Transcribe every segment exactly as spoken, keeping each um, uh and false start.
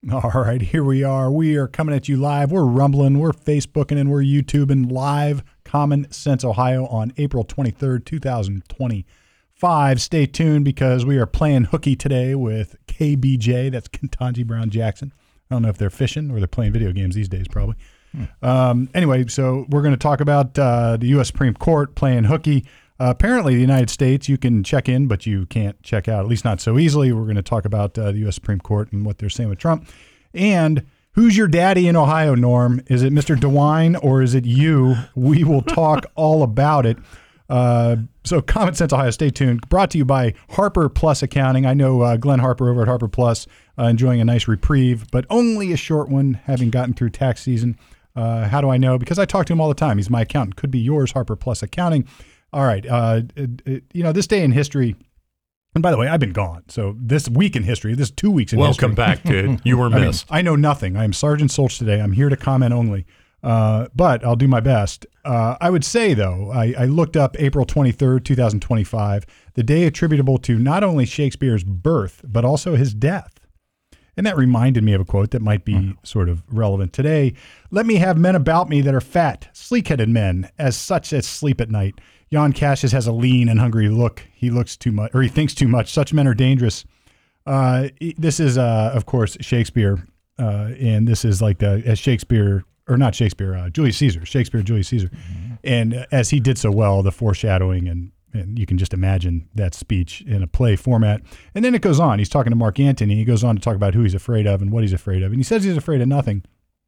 All right, here we are. We are coming at you live. We're rumbling, we're Facebooking, and we're YouTubing live. Common Sense Ohio on April twenty-third, two thousand twenty-five. Stay tuned because we are playing hooky today with K B J. That's Ketanji Brown Jackson. I don't know if they're fishing or they're playing video games these days, probably. Hmm. Um, anyway, so we're going to talk about uh, the U S Supreme Court playing hooky. Uh, apparently, the United States, you can check in, but you can't check out, at least not so easily. We're going to talk about uh, the U S Supreme Court and what they're saying with Trump. And who's your daddy in Ohio, Norm? Is it Mister DeWine or is it you? We will talk all about it. Uh, so Common Sense Ohio, stay tuned. Brought to you by Harper Plus Accounting. I know uh, Glenn Harper over at Harper Plus uh, enjoying a nice reprieve, but only a short one, having gotten through tax season. Uh, how do I know? Because I talk to him all the time. He's my accountant. Could be yours, Harper Plus Accounting. All right. Uh, it, it, you know, this day in history, and by the way, I've been gone. So this week in history, this two weeks in Welcome history. back, dude. You were missed. I, mean, I know nothing. I am Sergeant Solch today. I'm here to comment only, uh, but I'll do my best. Uh, I would say, though, I, I looked up April twenty-third, two thousand twenty-five, the day attributable to not only Shakespeare's birth, but also his death. And that reminded me of a quote that might be mm. sort of relevant today. Let me have men about me that are fat, sleek-headed men, as such as sleep at night. Jan Cassius has a lean and hungry look. He looks too much, or he thinks too much. Such men are dangerous. Uh, this is, uh, of course, Shakespeare, uh, and this is like the as Shakespeare, or not Shakespeare, uh, Julius Caesar, Shakespeare, Julius Caesar, mm-hmm. and uh, as he did so well, the foreshadowing, and and you can just imagine that speech in a play format. And then it goes on. He's talking to Mark Antony. He goes on to talk about who he's afraid of and what he's afraid of, and he says he's afraid of nothing.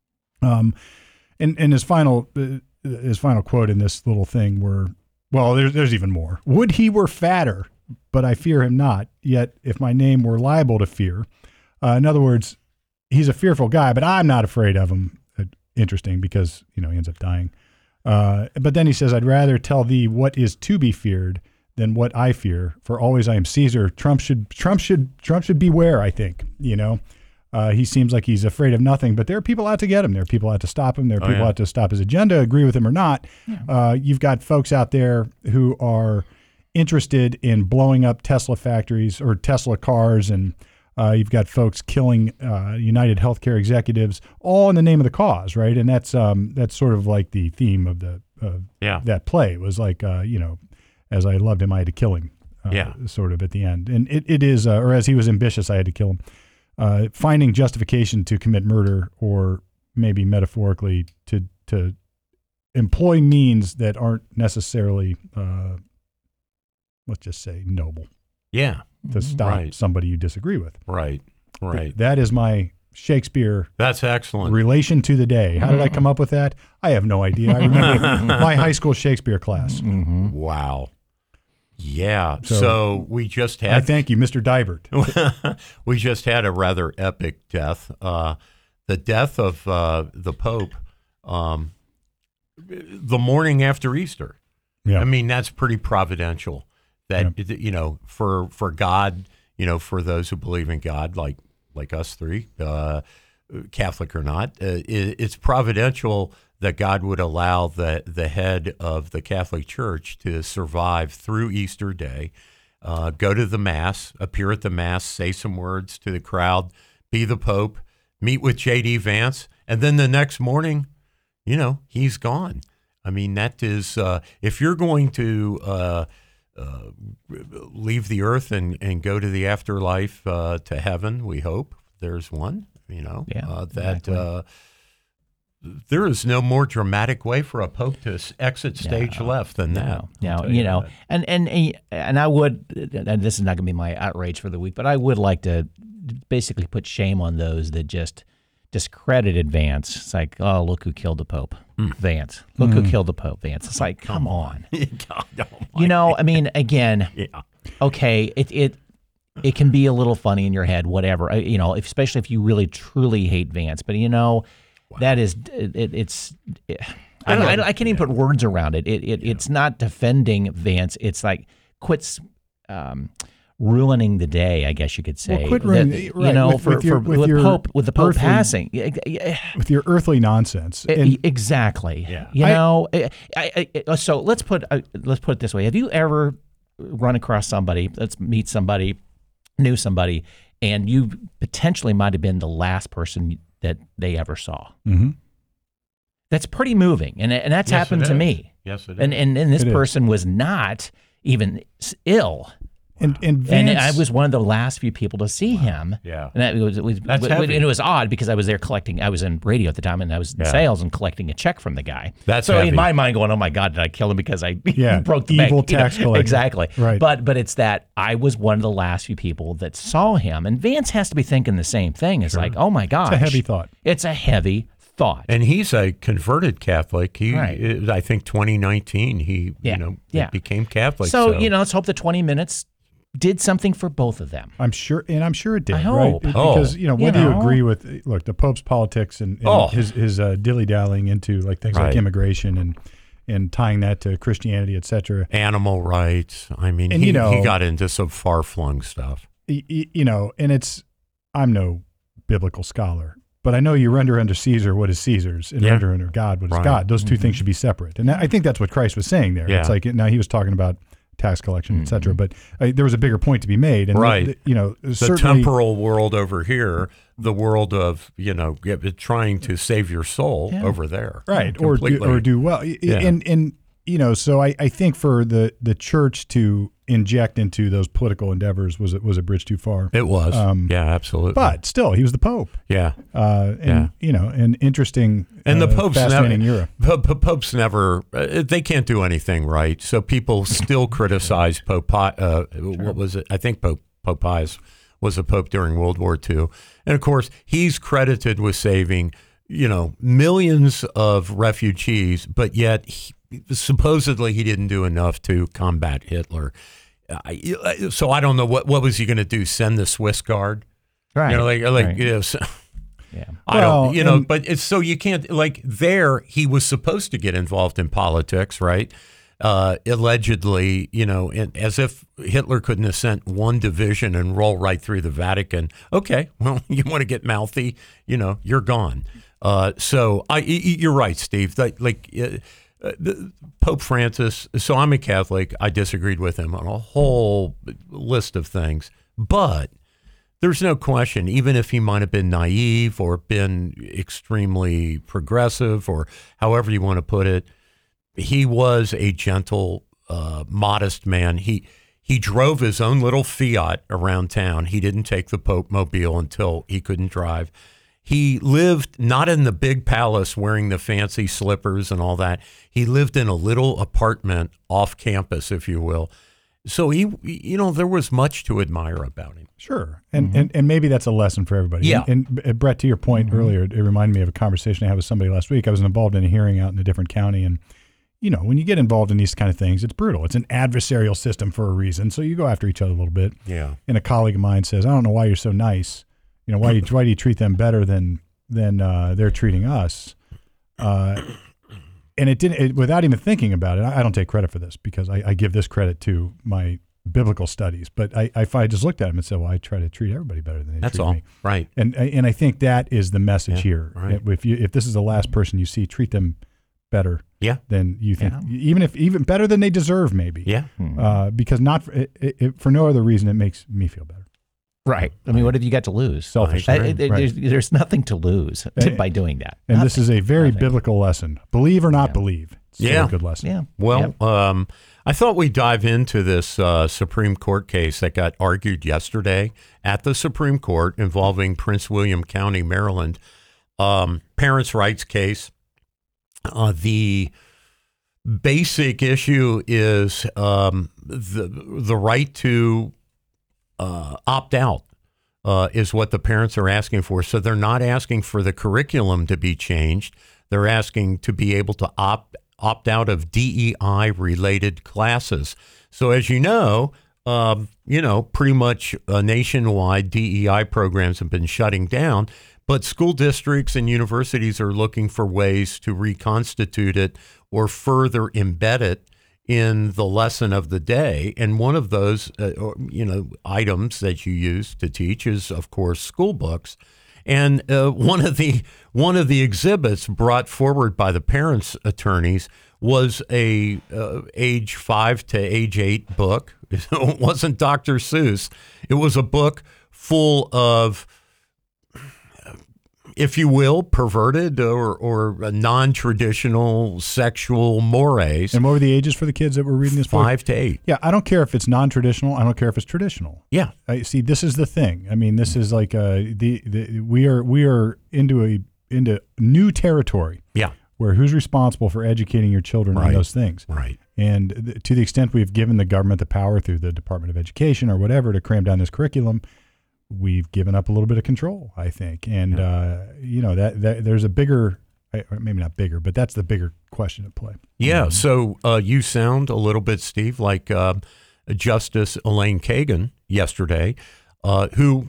Um, and and his final uh, his final quote in this little thing were. Well, there's, there's even more. Would he were fatter, but I fear him not. Yet if my name were liable to fear. Uh, in other words, he's a fearful guy, but I'm not afraid of him. Uh, interesting because, you know, he ends up dying. Uh, but then he says, I'd rather tell thee what is to be feared than what I fear. For always I am Caesar. Trump should, Trump should, Trump should beware, I think, you know. Uh, he seems like he's afraid of nothing, but there are people out to get him. There are people out to stop him. There are oh, people yeah. out to stop his agenda, agree with him or not. Yeah. Uh, you've got folks out there who are interested in blowing up Tesla factories or Tesla cars, and uh, you've got folks killing uh, United Healthcare executives, all in the name of the cause, right? And that's um, that's sort of like the theme of the uh, yeah. that play. It was like, uh, you know, as I loved him, I had to kill him, uh, yeah. sort of at the end. And it, it is, uh, or as he was ambitious, I had to kill him. Uh, finding justification to commit murder, or maybe metaphorically to to employ means that aren't necessarily, uh, let's just say, noble. Yeah. To stop right. somebody you disagree with. Right, right. That is my Shakespeare That's excellent. relation to the day. How did I come up with that? I have no idea. I remember my high school Shakespeare class. Mm-hmm. Wow. Yeah, so, so we just had... I thank you, Mister Dybert. We just had a rather epic death. Uh, the death of uh, the Pope um, the morning after Easter. Yeah. I mean, that's pretty providential. That, yeah. you know, for for God, you know, for those who believe in God, like like us three, uh, Catholic or not, uh, it, it's providential that God would allow the, the head of the Catholic Church to survive through Easter Day, uh, go to the Mass, appear at the Mass, say some words to the crowd, be the Pope, meet with J D Vance, and then the next morning, you know, he's gone. I mean, that is, uh, if you're going to uh, uh, leave the earth and, and go to the afterlife, uh, to heaven, we hope there's one, you know, yeah, uh, that... exactly. Uh, There is no more dramatic way for a pope to exit stage no, left than that. No, no you, you know, that. and and and I would, and this is not going to be my outrage for the week, but I would like to basically put shame on those that just discredited Vance. It's like, oh, look who killed the Pope, mm. Vance. Look mm. who killed the Pope, Vance. It's like, come on. God, oh you know, I mean, again, yeah. okay, it it it can be a little funny in your head, whatever. You know, especially if you really truly hate Vance, but you know. Wow. That is, it, it's, it, I, don't, I, don't, I can't even put words around it. It, it yeah. It's not defending Vance. It's like quits um, ruining the day, I guess you could say. Well, quit ruining, that, right, you know, with, for, with, your, for, with, with your Pope, with the Pope earthly, passing. With your earthly nonsense. And, exactly. Yeah. You I, know, I, I, I, so let's put, uh, let's put it this way. Have you ever run across somebody, let's meet somebody, knew somebody, and you potentially might have been the last person that they ever saw. Mm-hmm. That's pretty moving, and and that's Yes, happened it to is. me. Yes, it is. And and, and this It is. person was not even s- ill. And and, And Vance, I was one of the last few people to see him. Yeah. And that was, it was, That's and heavy. it was odd because I was there collecting, I was in radio at the time and I was in Yeah. sales and collecting a check from the guy. That's so heavy. in my mind going, oh my God, did I kill him because I Yeah, broke the evil bank? You know, tax collector. Exactly. Right. But, but it's that I was one of the last few people that saw him. And Vance has to be thinking the same thing. It's like, oh my gosh. It's a heavy thought. It's a heavy thought. And he's a converted Catholic. He, Right. I think, twenty nineteen, he, Yeah. you know, Yeah. became Catholic. so, you know, let's hope the twenty minutes did something for both of them. I'm sure, and I'm sure it did. I right? hope. It- Oh. Because you know You whether you, know. agree with look the Pope's politics and, and Oh. his his uh, dilly dallying into like things Right. like immigration and and tying that to Christianity, et cetera. animal rights. I mean, And, he, you know- he got into some far flung stuff. Y- y- You know, and it's I'm no biblical scholar, but I know you render unto Caesar what is Caesar's, and Yeah. render unto God what is Right. God. Those two things should be separate, and I think that's what Christ was saying there. Yeah. It's like now he was talking about tax collection, et cetera, but uh, there was a bigger point to be made, and Right. the- you know, The certainly. temporal world over here, the world of, you know, get- trying to save your soul Yeah. over there. Right, or do, Completely. or do well, Y- Yeah. and and you know, so I, I think for the the church to inject into those political endeavors was was a bridge too far. It was. Um, yeah, absolutely. But still, he was the Pope, yeah. uh, and Yeah. you know, an interesting And the uh, Pope's never, fascinating era. Po- po- Pope's never, uh, they can't do anything right. So people still criticize Pope, Pi- uh, what was it? I think Pope, Pope Pius was a Pope during World War Two. And of course, he's credited with saving, you know, millions of refugees, but yet he, supposedly he didn't do enough to combat Hitler. I, so I don't know, what, what was he going to do? Send the Swiss Guard? Right. You know, like, like Right. you know, so- Yeah. I Well, don't, you know, and- but it's so you can't, like, there he was supposed to get involved in politics, right? Uh, allegedly, you know, and as if Hitler couldn't have sent one division and roll right through the Vatican. Okay, well, you want to get mouthy, you know, you're gone. Uh, so I, y- y- you're right, Steve. Like, like uh, uh, the, Pope Francis. So I'm a Catholic. I disagreed with him on a whole list of things, but there's no question, even if he might have been naive or been extremely progressive or however you want to put it, he was a gentle, uh, modest man. He he drove his own little Fiat around town. He didn't take the Pope mobile until he couldn't drive. He lived not in the big palace wearing the fancy slippers and all that. He lived in a little apartment off campus, if you will. So he, you know, there was much to admire about him. Sure, and, and and maybe that's a lesson for everybody. Yeah. And, and uh, Brett, to your point Mm-hmm. earlier, it reminded me of a conversation I had with somebody last week. I was involved in a hearing out in a different county, and you know, when you get involved in these kind of things, it's brutal. It's an adversarial system for a reason. So you go after each other a little bit. Yeah. And a colleague of mine says, "I don't know why you're so nice. You know, why you why do you treat them better than than uh, they're treating us?" Uh, and it didn't. It, without even thinking about it, I, I don't take credit for this because I, I give this credit to my biblical studies. But I, I, I just looked at him and said, "Well, I try to treat everybody better than they That's treat all. me." Right. And and I think that is the message Yeah, here. right. If you if this is the last person you see, treat them better Yeah. than you think, Yeah. even if even better than they deserve, maybe. Yeah. Uh, because not for, it, it, for no other reason, it makes me feel better. Right. I mean, what have you got to lose? Selfish, I- right, I- right. There's, there's nothing to lose And- by doing that. And this is a very Nothing. biblical lesson. Believe or not Yeah. believe. It's still Yeah. a good lesson. Yeah. Well, Yep. um, I thought we'd dive into this uh, Supreme Court case that got argued yesterday at the Supreme Court involving Prince William County, Maryland. Um, parents' rights case. Uh, the basic issue is um, the the right to uh, opt out. Uh, is what the parents are asking for. So they're not asking for the curriculum to be changed. They're asking to be able to opt opt out of D E I related classes. So as you know, um, you know, pretty much uh, nationwide D E I programs have been shutting down, but school districts and universities are looking for ways to reconstitute it or further embed it in the lesson of the day. And one of those, uh, or, you know, items that you use to teach is, of course, school books. And uh, one of the one of the exhibits brought forward by the parents' attorneys was a uh, age five to age eight book. It wasn't Doctor Seuss. It was a book full of, if you will, perverted or, or non-traditional sexual mores. And what were the ages for the kids that were reading this book? Five to eight. Yeah, I don't care if it's non-traditional. I don't care if it's traditional. Yeah. I see. This is the thing. I mean, this is like uh, the, the we are we are into a into new territory. Yeah. Where who's responsible for educating your children Right. on those things? Right. And th- to the extent we've given the government the power through the Department of Education or whatever to cram down this curriculum, we've given up a little bit of control, I think. And, Yeah. uh, you know, that, that there's a bigger, or maybe not bigger, but that's the bigger question at play. Yeah. So uh, you sound a little bit, Steve, like uh, Justice Elaine Kagan yesterday, uh, who,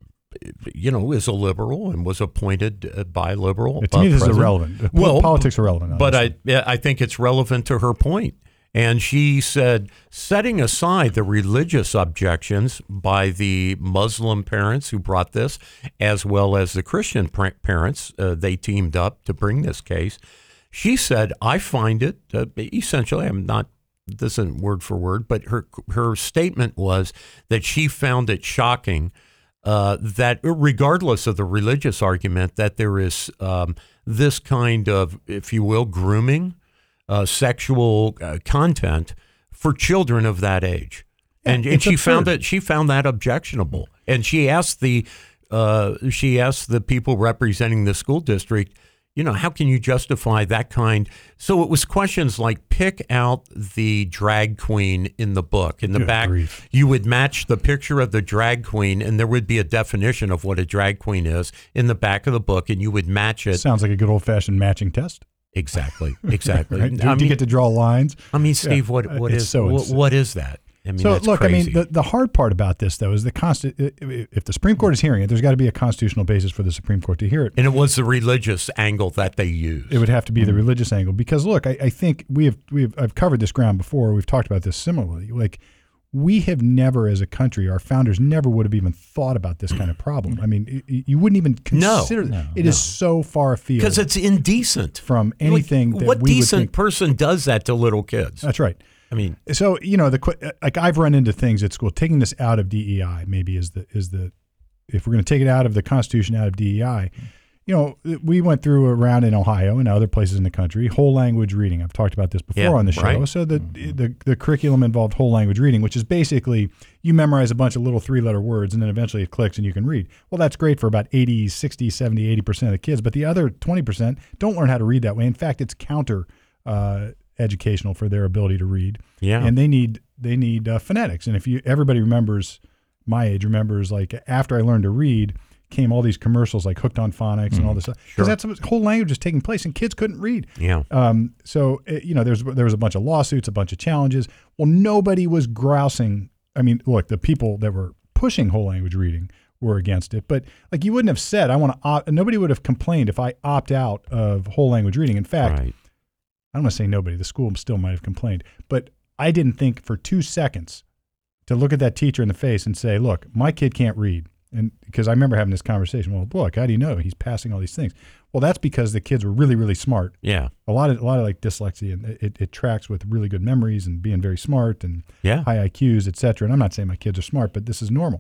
you know, is a liberal and was appointed uh, by liberal. To me, uh, this is president. irrelevant. Well, politics are relevant. But honestly. I, I think it's relevant to her point. And she said, setting aside the religious objections by the Muslim parents who brought this, as well as the Christian parents, uh, they teamed up to bring this case. She said, I find it, uh, essentially, I'm not, this isn't word for word, but her, her statement was that she found it shocking uh, that regardless of the religious argument, that there is um, this kind of, if you will, grooming, Uh, sexual uh, content for children of that age, and, and she found that she found that objectionable. And she asked the uh, she asked the people representing the school district, you know, how can you justify that kind? So it was questions like, pick out the drag queen in the book. In the Good back, grief. you would match the picture of the drag queen, and there would be a definition of what a drag queen is in the back of the book, and you would match it. Sounds like a good old-fashioned matching test. Exactly, exactly. Right? Do, I do you mean, get to draw lines? I mean, Steve, Yeah, what what it's is so what, insane. what is that? I mean, So that's look, crazy. I mean, the, the hard part about this, though, is the consti- if the Supreme Court is hearing it, there's got to be a constitutional basis for the Supreme Court to hear it. and it was the religious angle that they used. It would have to be the religious angle because, look, I, I think we have we have I've covered this ground before. We've talked about this similarly. Like, we have never, as a country, our founders never would have even thought about this kind of problem. I mean, it, you wouldn't even consider No, it. It is so far afield because it's indecent from anything. Like, that what we would decent think. person does that to little kids? That's right. I mean, So, you know, the que- like I've run into things at school. Taking this out of D E I maybe is the is the if we're going to take it out of the Constitution, out of D E I. You know, we went through around in Ohio and other places in the country whole language reading. I've talked about this before Yeah, on the show. right. So the, the the curriculum involved whole language reading, which is basically you memorize a bunch of little three letter words and then eventually it clicks and you can read. Well, that's great for about eighty, sixty, seventy, eighty percent of the kids, but the other twenty percent don't learn how to read that way. In fact, it's counter uh, educational for their ability to read. Yeah. And they need they need uh, phonetics. And if you everybody remembers my age remembers like after I learned to read came all these commercials like Hooked on Phonics and all this stuff because Sure. that's whole language is taking place and kids couldn't read. yeah. Um, so uh, you know, there's there was a bunch of lawsuits, a bunch of challenges. Well, nobody was grousing. I mean, look, the people that were pushing whole language reading were against it, but like you wouldn't have said, I want to opt. Nobody would have complained if I opt out of whole language reading. In fact, Right. I don't want to say nobody. The school still might have complained, but I didn't think for two seconds to look at that teacher in the face and say, "Look, my kid can't read." And because I remember having this conversation, well, look, how do you know he's passing all these things? Well, that's because the kids were really, really smart. Yeah. A lot of a lot of like dyslexia, and it, it tracks with really good memories and being very smart and Yeah. high I Qs, et cetera. And I'm not saying my kids are smart, but this is normal.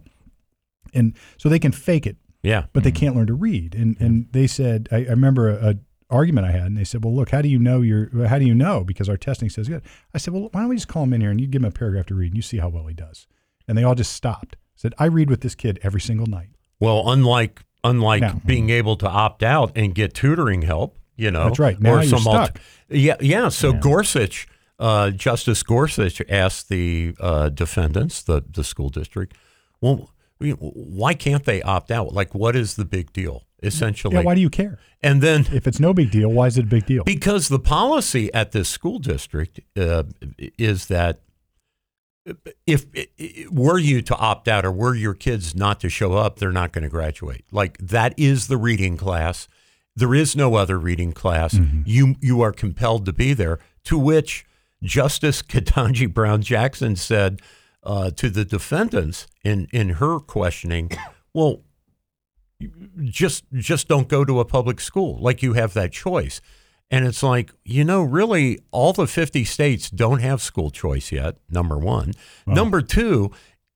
And so they can fake it, Yeah. but they can't learn to read. And and they said, I, I remember a, a argument I had, and they said, well, look, how do you know you're? How do you know? Because our testing says good. I said, well, why don't we just call him in here and you give him a paragraph to read, and you see how well he does. And they all just stopped. Said, I read with this kid every single night. Well, unlike unlike Now- being able to opt out and get tutoring help, you know, That's right. Now or you're some alt- stuck. yeah, yeah. So Yeah. Gorsuch, uh, Justice Gorsuch asked the uh, defendants, the the school district, well, you know, why can't they opt out? Like, what is the big deal? Essentially, Yeah, why do you care? and then If it's no big deal, why is it a big deal? because the policy at this school district uh, is that if were you to opt out or were your kids not to show up, they're not going to graduate. Like, that is the reading class. There is no other reading class. Mm-hmm. You you are compelled to be there. To which Justice Ketanji Brown Jackson said uh, to the defendants in in her questioning, well, just just don't go to a public school. Like, you have that choice. And it's like, you know, really, all the fifty states don't have school choice yet, number one. Wow. Number two,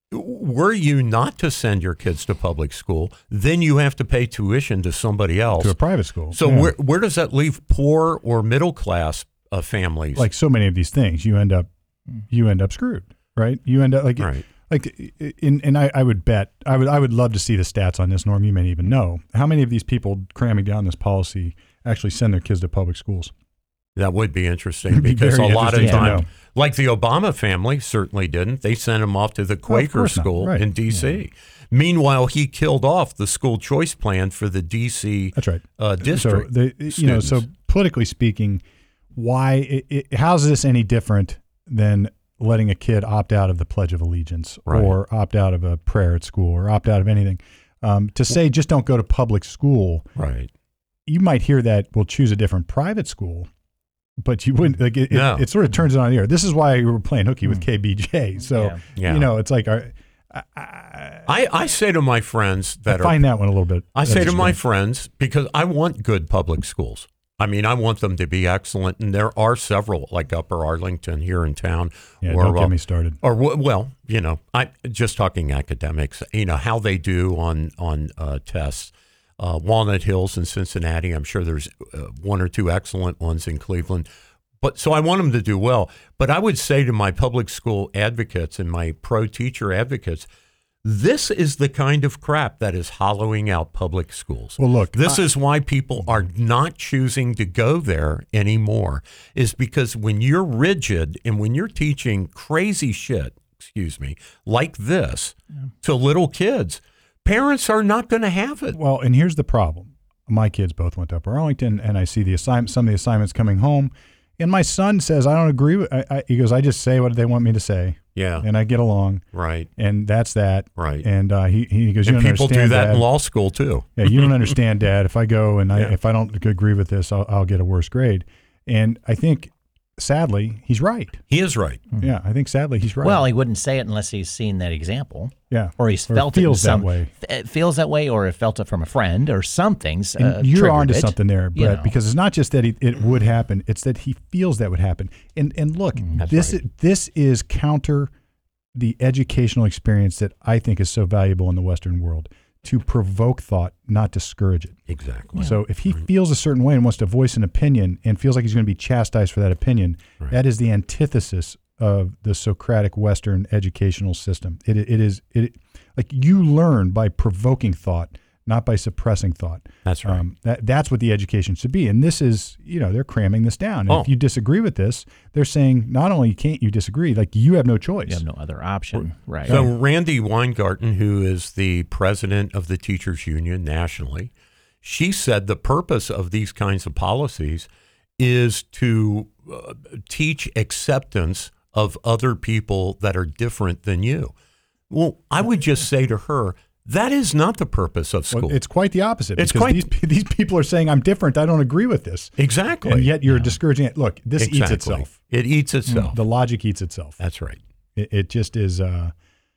were you not to send your kids to public school, then you have to pay tuition to somebody else. To a private school. So yeah. where where does that leave poor or middle class uh, families? Like so many of these things, you end up you end up screwed, right? You end up like right. like in and I, I would bet I would I would love to see the stats on this, Norm. You may even know how many of these people cramming down this policy actually send their kids to public schools. That would be interesting It'd be because a very lot of interesting to times, know. like the Obama family certainly didn't. They sent him off to the Quaker course not. school Right. in D C. Meanwhile, he killed off the school choice plan for the D C That's right. uh, district. So the, you know, so politically speaking, why it, it, how's this any different than letting a kid opt out of the Pledge of Allegiance Right. or opt out of a prayer at school or opt out of anything? Um, to say just don't go to public school, Right. you might hear that we'll choose a different private school. But you wouldn't like it, No. it. It sort of turns it on the air. This is why we were playing hooky with K B J. So Yeah. Yeah. you know, it's like our, I, I, I, I say to my friends that I are find that one a little bit. I say to my interesting. friends, because I want good public schools. I mean, I want them to be excellent, and there are several, like Upper Arlington here in town. Yeah, or, don't get uh, me started. Or well, you know, I just talking academics. You know how they do on on uh, tests. Uh, Walnut Hills in Cincinnati. I'm sure there's uh, one or two excellent ones in Cleveland. But so I want them to do well. But I would say to my public school advocates and my pro-teacher advocates, this is the kind of crap that is hollowing out public schools. Well, look, this I- is why people are not choosing to go there anymore, is because when you're rigid and when you're teaching crazy shit, excuse me, like this to little kids, parents are not going to have it. Well, and here's the problem. My kids both went to Upper Arlington, and I see the assignment, some of the assignments coming home, and my son says, I don't agree with I, I, he goes, I just say what they want me to say, Yeah, and I get along, right, and that's that. right. And uh, he, he goes, you And don't people do understand, that Dad. in law school too. Yeah, you don't understand, Dad. If I go and I, Yeah. if I don't agree with this, I'll, I'll get a worse grade. And I think, sadly, he's right. He is right. Yeah, I think sadly he's right. Well, he wouldn't say it unless he's seen that example, yeah, or he's Or felt feels it in some, that way. It feels that way, or it felt it from a friend, or something's. And Uh, you're triggered onto it, something there, you Brett, know. because it's not just that he, it would happen; it's that he feels that would happen. And and look, That's this right. is, this is counter the educational experience that I think is so valuable in the Western world, to provoke thought, not discourage it. Exactly. So if he feels a certain way and wants to voice an opinion and feels like he's going to be chastised for that opinion, Right. that is the antithesis of the Socratic Western educational system. It it is it like you learn by provoking thought, not by suppressing thought. That's right. Um, that that's what the education should be. And this is, you know, they're cramming this down. And Oh. if you disagree with this, they're saying not only can't you disagree, like you have no choice. You have no other option, right? So Randy Weingarten, who is the president of the Teachers Union nationally, she said the purpose of these kinds of policies is to uh, teach acceptance of other people that are different than you. Well, I would just say to her, that is not the purpose of Well, school. it's quite the opposite. It's because quite- these these people are saying I'm different. I don't agree with this. exactly. And yet you're discouraging it. Look, this exactly. eats itself. It eats itself. The logic eats itself. That's right. It, it just is. Uh,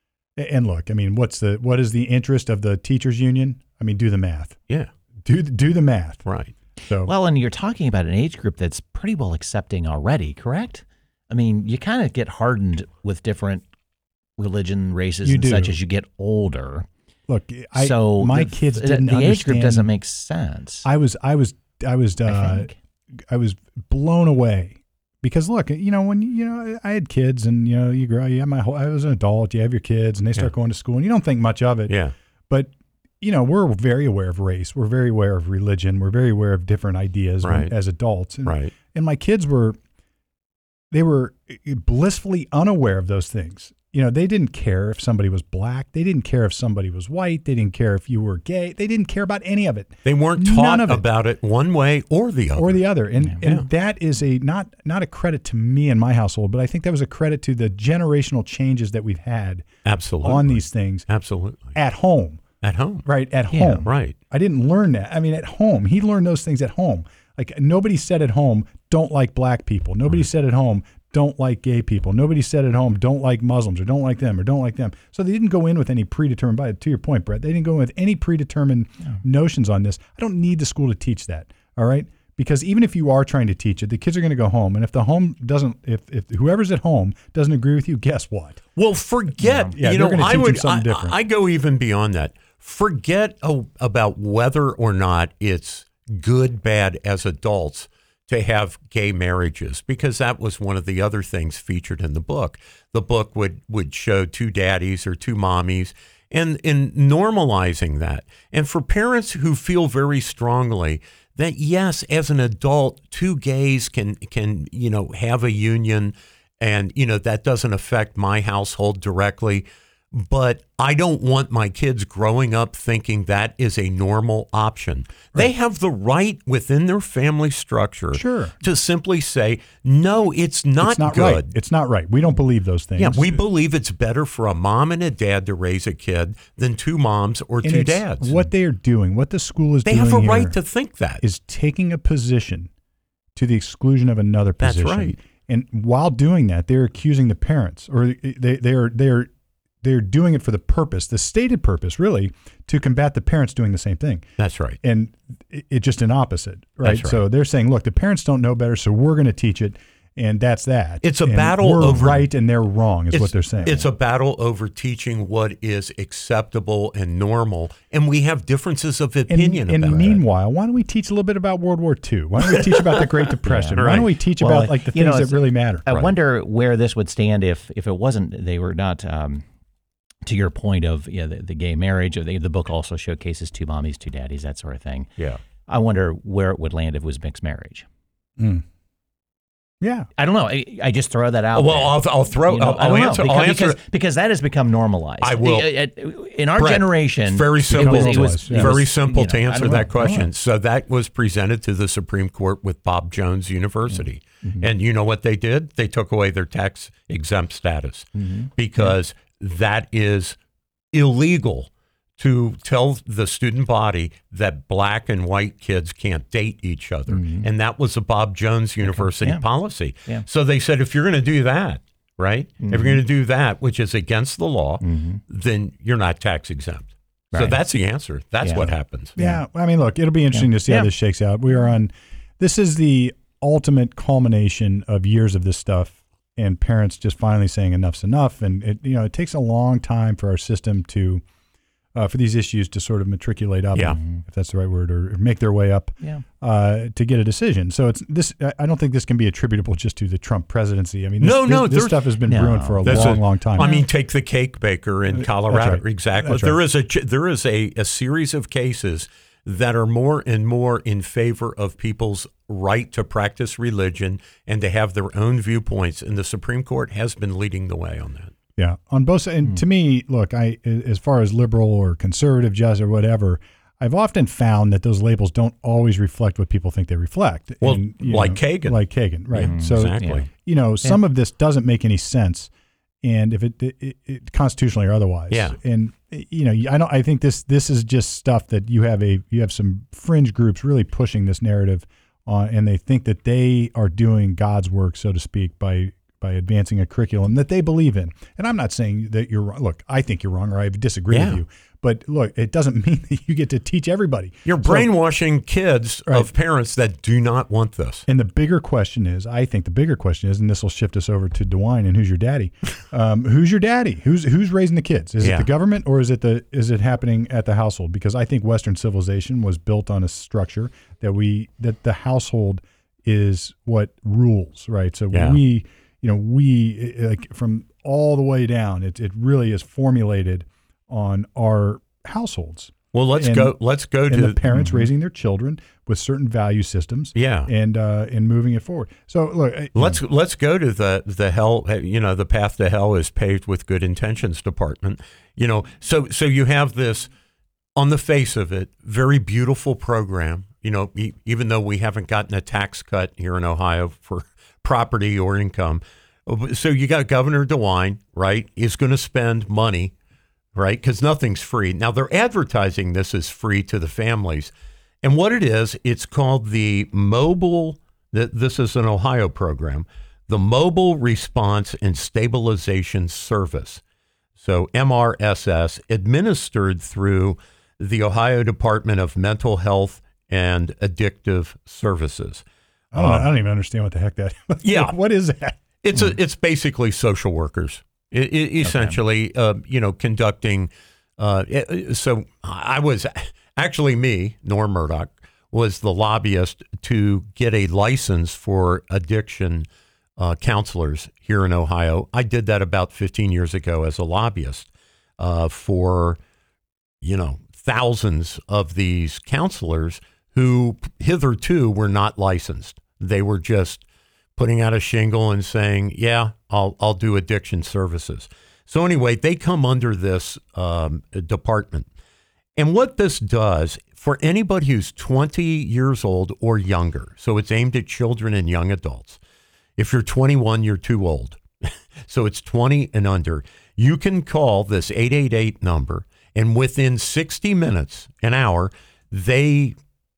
and look, I mean, what's the what is the interest of the teachers union? I mean, do the math. Yeah. Do do the math. Right. So Well, and you're talking about an age group that's pretty well accepting already, correct? I mean, you kind of get hardened with different religion, races, You and do. such as you get older. look, I so my the, kids the, didn't the age group understand- doesn't make sense. I was I was I was I uh, think. I was blown away. Because look, you know, when you know, I had kids, and you know, you grow. You have my whole. I was an adult. You have your kids, and they start Yeah. going to school, and you don't think much of it. Yeah. But you know, we're very aware of race. We're very aware of religion. We're very aware of different ideas when- Right. as adults. And, Right. and my kids were, they were blissfully unaware of those things. You know, they didn't care if somebody was black. They didn't care if somebody was white. They didn't care if you were gay. They didn't care about any of it. They weren't None taught of it. about it one way or the other. Or the other. And Yeah. and that is a not not a credit to me and my household, but I think that was a credit to the generational changes that we've had Absolutely. on these things Absolutely. at home. At home. Right, at Yeah. home. Right. I didn't learn that. I mean, at home, he learned those things at home. Like nobody said at home, don't like black people. Nobody said at home, don't like gay people. Nobody said at home, don't like Muslims or don't like them or don't like them. So they didn't go in with any predetermined, by to your point, Brett, they didn't go in with any predetermined notions on this. I don't need the school to teach that. All right. Because even if you are trying to teach it, the kids are going to go home, and if the home doesn't, if if whoever's at home doesn't agree with you, guess what? Well, forget. Yeah, you they're know, gonna I teach them would. something I, different. I go even beyond that. Forget oh, about whether or not it's good, bad as adults to have gay marriages, because that was one of the other things featured in the book. The book would would show two daddies or two mommies, and in normalizing that, and for parents who feel very strongly that yes, as an adult, two gays can can you know have a union, and you know that doesn't affect my household directly. But I don't want my kids growing up thinking that is a normal option. Right. They have the right within their family structure Sure. to simply say, no, it's not, It's not good. right. It's not right. We don't believe those things. Yeah, we believe it's better for a mom and a dad to raise a kid than two moms or And two it's dads. What they are doing, what the school is they doing have a here right to think that. is taking a position to the exclusion of another That's position. right. And while doing that, they're accusing the parents, or they they are they are they're doing it for the purpose, the stated purpose, really, to combat the parents doing the same thing. That's right. And it, it's just an opposite, right? That's right. So they're saying, look, the parents don't know better, so we're going to teach it, and that's that. It's a And battle we're over- right and they're wrong, is It's- what they're saying. It's a battle over teaching what is acceptable and normal, and we have differences of And, opinion and about meanwhile, why don't we teach a little bit about World War Two? Why don't we teach about the Great Depression? Yeah, Why don't right. we teach Well, about like the you things know, that really matter? I Right. wonder where this would stand if if it wasn't, they were not, um, to your point of you know, the, the gay marriage. The, the book also showcases two mommies, two daddies, that sort of thing. it. Yeah. I wonder where it would land if it was mixed marriage. Mm. Yeah. I don't know. I, I just throw that out Well, there. I'll, I'll throw. You know, I'll, I don't I'll know, answer. because, I'll answer. because, because that has become normalized. I will. It- it- in our Brett, generation, it's very it simple. was- it was- Normalized, yeah. it was, Very simple you know, to I answer don't know. that question. So that was presented to the Supreme Court with Bob Jones University. Mm-hmm. And you know what they did? They took away their tax exempt status Mm-hmm. because that is illegal to tell the student body that black and white kids can't date each other. And that was a Bob Jones University Yeah. policy. Yeah. So they said, if you're going to do that, right, if you're going to do that, which is against the law, then you're not tax exempt. So Right. that's the answer. That's Yeah. what happens. Yeah. I mean, look, it'll be interesting Yeah. to see Yeah. how this shakes out. We are on, this is the ultimate culmination of years of this stuff and parents just finally saying enough's enough. And it, you know, it takes a long time for our system to, uh, for these issues to sort of matriculate up, Yeah. if that's the right word, or make their way up Yeah. uh, to get a decision. So it's this, I- I don't think this can be attributable just to the Trump presidency. I mean, this, No, this, no, this there's- stuff has been No. brewing for a That's long, a- long time. I mean, take the cake baker in Colorado. right. Exactly. That's There right. is a ch- there is a, a series of cases that are more and more in favor of people's right to practice religion and to have their own viewpoints, and the Supreme Court has been leading the way on that. Yeah, on both sides. And to me, look, I as far as liberal or conservative, just or whatever, I've often found that those labels don't always reflect what people think they reflect. Well, And, you like know, Kagan. like Kagan, right? Yeah, so exactly. you know, some of this doesn't make any sense, and if it, it, it constitutionally or otherwise, Yeah. And you know, I don't. I think this this is just stuff that you have a you have some fringe groups really pushing this narrative on, and they think that they are doing God's work, so to speak, by by advancing a curriculum that they believe in. And I'm not saying that you're wrong. Look, I think you're wrong, or I disagree Yeah. with you. But look, it doesn't mean that you get to teach everybody. You're So- brainwashing kids Right. of parents that do not want this. And the bigger question is, I think the bigger question is, and this will shift us over to DeWine and who's your daddy? Um, who's your daddy? Who's who's raising the kids? Is Yeah. it the government or is it the is it happening at the household? Because I think Western civilization was built on a structure that we that the household is what rules, right? So Yeah. we, you know, we like from all the way down, it it really is formulated on our households. Well, let's And- go. Let's go And to the parents raising their children with certain value systems, Yeah. and uh, and moving it forward. So look, I- you Let's know, let's go to the the hell. You know, the path to hell is paved with good intentions department. You know, so so you have this on the face of it, very beautiful program. You know, e- even though we haven't gotten a tax cut here in Ohio for property or income, so you got Governor DeWine, right? Is going to spend money, right? Because nothing's free. Now they're advertising this as free to the families. And what it is, it's called the Mobile, th- this is an Ohio program, the Mobile Response and Stabilization Service. So M R S S, administered through the Ohio Department of Mental Health and Addictive Services. I don't, Uh, I don't even understand what the heck that. Yeah. What is that? It's a, it's basically social workers, I I essentially, uh, you know, conducting. Uh, it- so I was actually me, Norm Murdoch, was the lobbyist to get a license for addiction uh, counselors here in Ohio. I did that about fifteen years ago as a lobbyist uh, for, you know, thousands of these counselors who hitherto were not licensed. They were just putting out a shingle and saying, yeah, I'll, I'll do addiction services. So anyway, they come under this um, department. And what this does for anybody who's twenty years old or younger, so it's aimed at children and young adults. If you're twenty-one, you're too old. So it's twenty and under. You can call this eight eight eight number, and within sixty minutes, an hour, they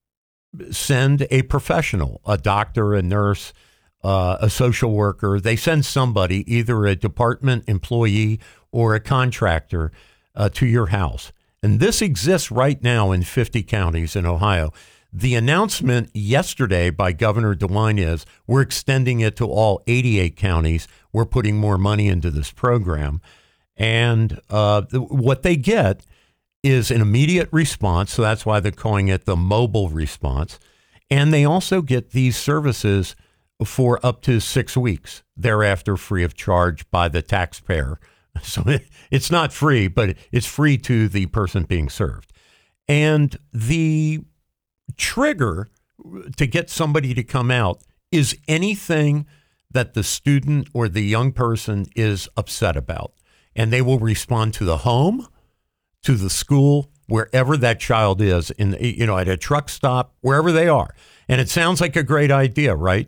send a professional, a doctor, a nurse, uh, a social worker. They send somebody, either a department employee or a contractor, uh, to your house. And this exists right now in fifty counties in Ohio. The announcement yesterday by Governor DeWine is we're extending it to all eighty-eight counties. We're putting more money into this program. And uh, th- what they get is an immediate response. So that's why they're calling it the mobile response. And they also get these services for up to six weeks, thereafter free of charge by the taxpayer. So it, it's not free, but it's free to the person being served. And the trigger to get somebody to come out is anything that the student or the young person is upset about. And they will respond to the home, to the school, wherever that child is, in you know, at a truck stop, wherever they are. And it sounds like a great idea, right?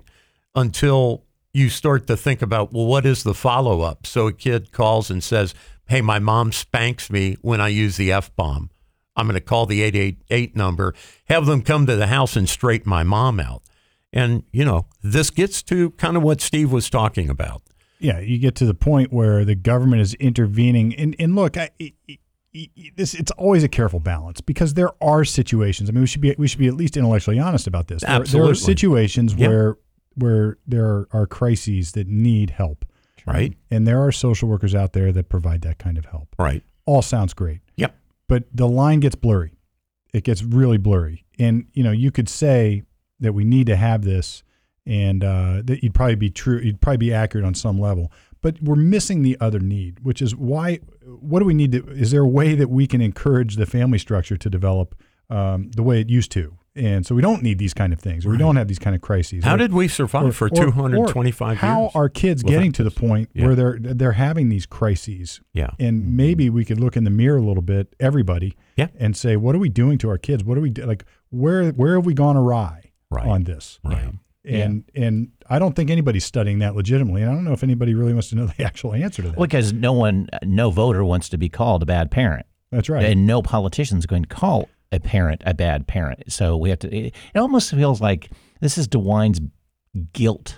Until you start to think about, well, what is the follow-up? So a kid calls and says, hey, my mom spanks me when I use the F-bomb. I'm going to call the eight eight eight number, have them come to the house and straighten my mom out. And, you know, this gets to kind of what Steve was talking about. Yeah, you get to the point where the government is intervening. And, and look, I, it, it, this it's always a careful balance, because there are situations. I mean, we should be we should be at least intellectually honest about this. There, Absolutely. there are situations Yeah. where where there are, are crises that need help. Right. And there are social workers out there that provide that kind of help. Right. All sounds great. Yep. But the line gets blurry. It gets really blurry. And, you know, you could say that we need to have this, and uh, that you'd probably be true. You'd probably be accurate on some level. But we're missing the other need, which is why, what do we need to, is there a way that we can encourage the family structure to develop um, the way it used to? And so we don't need these kind of things, or we don't have these kind of crises. How or, did we survive or, for or- two hundred twenty-five or years? How are kids without getting to the this? point Yeah. where they're they're having these crises? Yeah. And maybe we could look in the mirror a little bit, everybody, Yeah. and say, what are we doing to our kids? What are we do? Like, where where have we gone awry Right. on this? Right. And and I don't think anybody's studying that legitimately, and I don't know if anybody really wants to know the actual answer to that. Because no one, no voter wants to be called a bad parent. That's right. And no politician is going to call a parent a bad parent. So we have to, it, it almost feels like this is DeWine's guilt,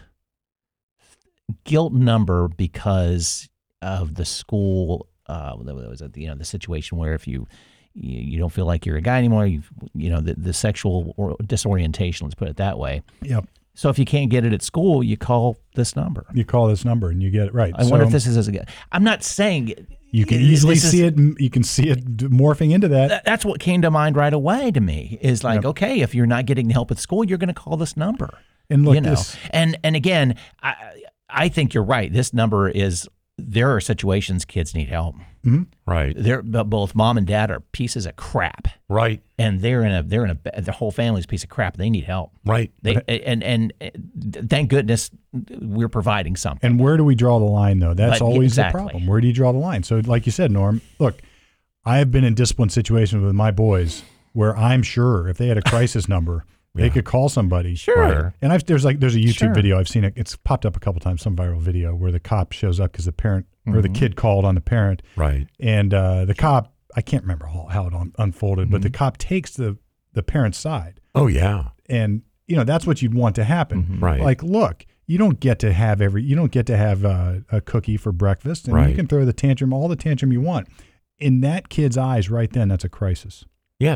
guilt number because of the school, uh, that was, you know, the situation where if you, you, you don't feel like you're a guy anymore, you you know, the, the sexual or disorientation, let's put it that way. Yep. So if you can't get it at school, you call this number. You call this number and you get it right. I wonder if this is, a, I'm not saying You can easily this is- see it. You can see it morphing into that. Th- That's what came to mind right away to me is like, Yep. okay, if you're not getting help at school, you're going to call this number. And look, you know, this, and and again, I I think you're right. This number is, there are situations kids need help. Right. They're both mom and dad are pieces of crap, Right. and they're in a they're in a the whole family's a piece of crap. They need help. Right. They and and, and thank goodness we're providing something. and where do we draw the line, though? That's But, yeah, always exactly. the problem. Where do you draw the line? So, like you said, Norm, look, I have been in disciplined situations with my boys where I'm sure if they had a crisis number, they could call somebody. Sure. Right. And I've, there's like there's a YouTube Sure. video I've seen it. It's popped up a couple times, some viral video where the cop shows up because the parent or Mm-hmm. the kid called on the parent, Right. and uh, the cop, I can't remember how, how it un- unfolded, but the Mm-hmm. cop takes the the parent's side, Oh, yeah. and you know that's what you'd want to happen. Mm-hmm. Right. Like, look, you don't get to have every, you don't get to have uh, a cookie for breakfast, and Right. you can throw the tantrum, all the tantrum you want. In that kid's eyes, right then, that's a crisis. Yes.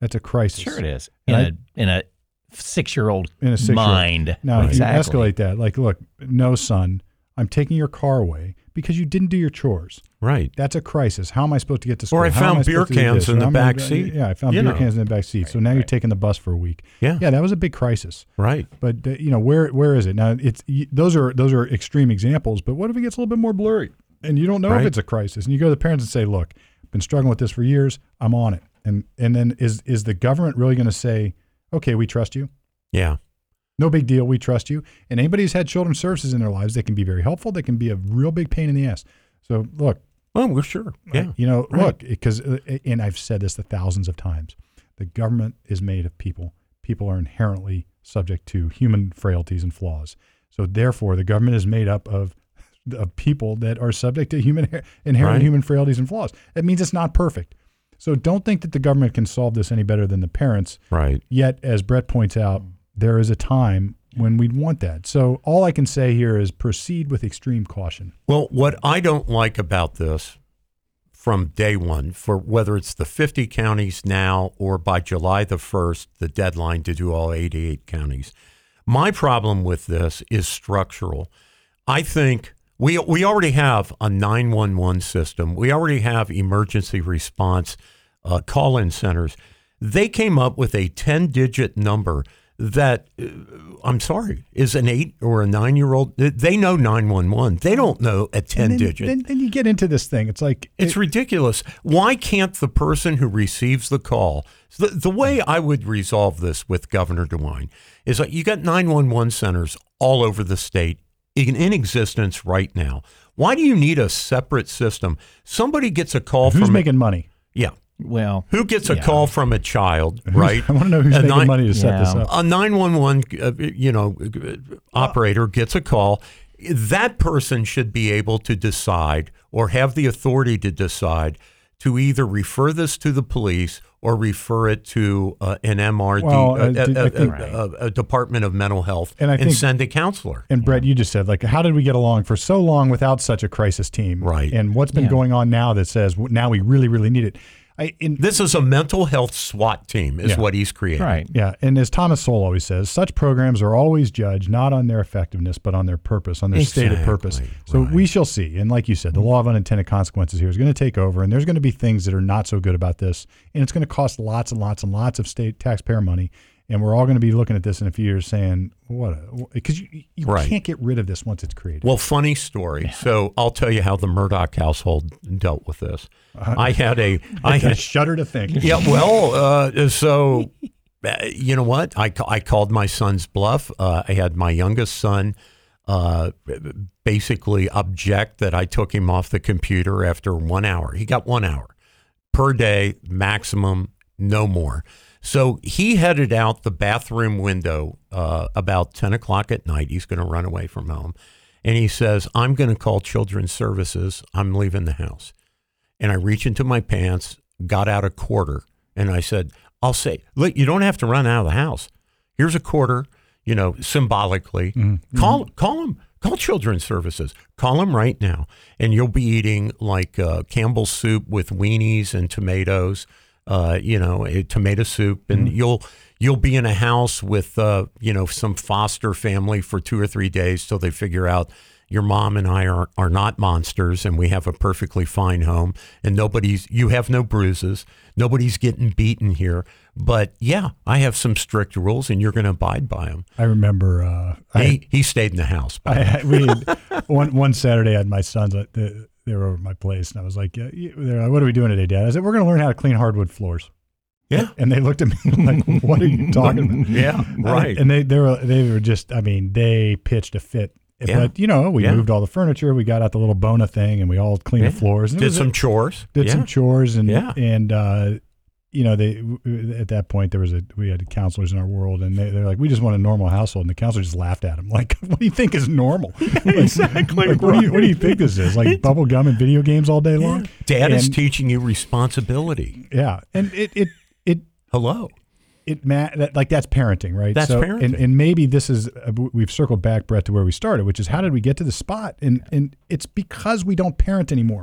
That's a crisis. Sure it is. In And a in a six-year-old In a six-year-old. mind. Now, exactly. if you escalate that, like, look, no, son, I'm taking your car away because you didn't do your chores. Right. That's a crisis. How am I supposed to get to school? Or I How am found beer supposed to do cans this? in Or the I'm back gonna- seat. Yeah, I found You beer know. cans in the back seat. So now you're taking the bus for a week. Yeah. Yeah, that was a big crisis. Right. But uh, you know, where where is it now? It's y- those are those are extreme examples. But what if it gets a little bit more blurry and you don't know Right. if it's a crisis? And you go to the parents and say, "Look, I've been struggling with this for years. I'm on it." And and then is is the government really going to say, "Okay, we trust you. Yeah. No big deal. We trust you." And anybody who's had children's services in their lives, they can be very helpful. They can be a real big pain in the ass. So look, Oh, we're sure. Yeah. you know, Right. look, because, and I've said this the thousands of times, the government is made of people. People are inherently subject to human frailties and flaws. So therefore, the government is made up of, of people that are subject to human inherent Right. human frailties and flaws. That means it's not perfect. So don't think that the government can solve this any better than the parents. Right. Yet, as Brett points out, there is a time when we'd want that. So all I can say here is proceed with extreme caution. Well, what I don't like about this from day one, for whether it's the fifty counties now or by July the first, the deadline to do all eighty-eight counties, my problem with this is structural. I think we we already have a nine one one system. We already have emergency response uh, call-in centers. They came up with a ten-digit number that, uh, I'm sorry, is an eight or a nine-year-old. They know nine one one. They don't know a And then, ten-digit. then, then you get into this thing. It's like It's it- ridiculous. Why can't the person who receives the call, the, the way I would resolve this with Governor DeWine is that you got nine one one centers all over the state in, in existence right now. Why do you need a separate system? Somebody gets a call who's from making money? yeah. Well, Who gets a yeah. call from a child, right? I want to know who's A making nine- money to set this Yeah. up. A nine one one, uh, you know, uh, operator gets a call. That person should be able to decide or have the authority to decide to either refer this to the police or refer it to uh, an M R D, Well, uh, uh, d- a, I think- a- a- a Department of Mental Health, And I think- send a counselor. And Brett, you just said, like, how did we get along for so long without such a crisis team? Right. And what's been Yeah. going on now that says w- now we really, really need it? I, in, This is a mental health SWAT team, is Yeah. what he's creating. right. yeah, and as Thomas Sowell always says, such programs are always judged not on their effectiveness, but on their purpose, on their stated purpose. Exactly, So right. we shall see. And like you said, the law of unintended consequences here is going to take over, and there's going to be things that are not so good about this, and it's going to cost lots and lots and lots of state taxpayer money. And we're all going to be looking at this in a few years saying, what? Because you, you Right. can't get rid of this once it's created. Well, funny story. So I'll tell you how the Murdoch household dealt with this. I had a, I I had, shudder to think. yeah. Well, uh, so uh, you know what? I ca- I called my son's bluff. Uh, I had my youngest son uh, basically object that I took him off the computer after one hour. He got one hour per day maximum, no more. So he headed out the bathroom window uh, about ten o'clock at night. He's going to run away from home. And he says, I'm going to call Children's Services. I'm leaving the house. And I reach into my pants, got out a quarter, and I said, I'll say, look, you don't have to run out of the house. Here's a quarter, you know, symbolically. Mm-hmm. Call, call them. Call Children's Services. Call them right now. And you'll be eating like uh, Campbell's soup with weenies and tomatoes. Uh, you know, a tomato soup, and Mm-hmm. you'll you'll be in a house with uh, you know, some foster family for two or three days till they figure out your mom and I are are not monsters, and we have a perfectly fine home, and nobody's you have no bruises, nobody's getting beaten here. But yeah, I have some strict rules, and you're going to abide by them. I remember uh, I, He he stayed in the house. I, I we had, one one Saturday I had my sons uh, they, they were over at my place, and I was like, yeah, you- they're like, "What are we doing today, Dad?" I said, "We're going to learn how to clean hardwood floors." Yeah. And they looked at me like, "What are you talking about?" Yeah, right. And they they were they were just, I mean, they pitched a fit. Yeah. But you know, we Yeah. moved all the furniture, we got out the little Bona thing, and we all cleaned Yeah. the floors. And it Did was some a- chores. did yeah. some chores, and Yeah. and uh, you know, they w- at that point there was a we had counselors in our world, and they they're like, "We just want a normal household," and the counselor just laughed at him like, "What do you think is normal? Exactly Like, what do you right. what do you think this is? Like bubble gum and video games all day long?" Dad is And- teaching you responsibility. Yeah, and it it it Hello. it ma- that, like that's parenting, right? That's so, parenting. And, and maybe this is uh, we've circled back, Brett, to where we started, which is how did we get to the spot? And and it's because we don't parent anymore.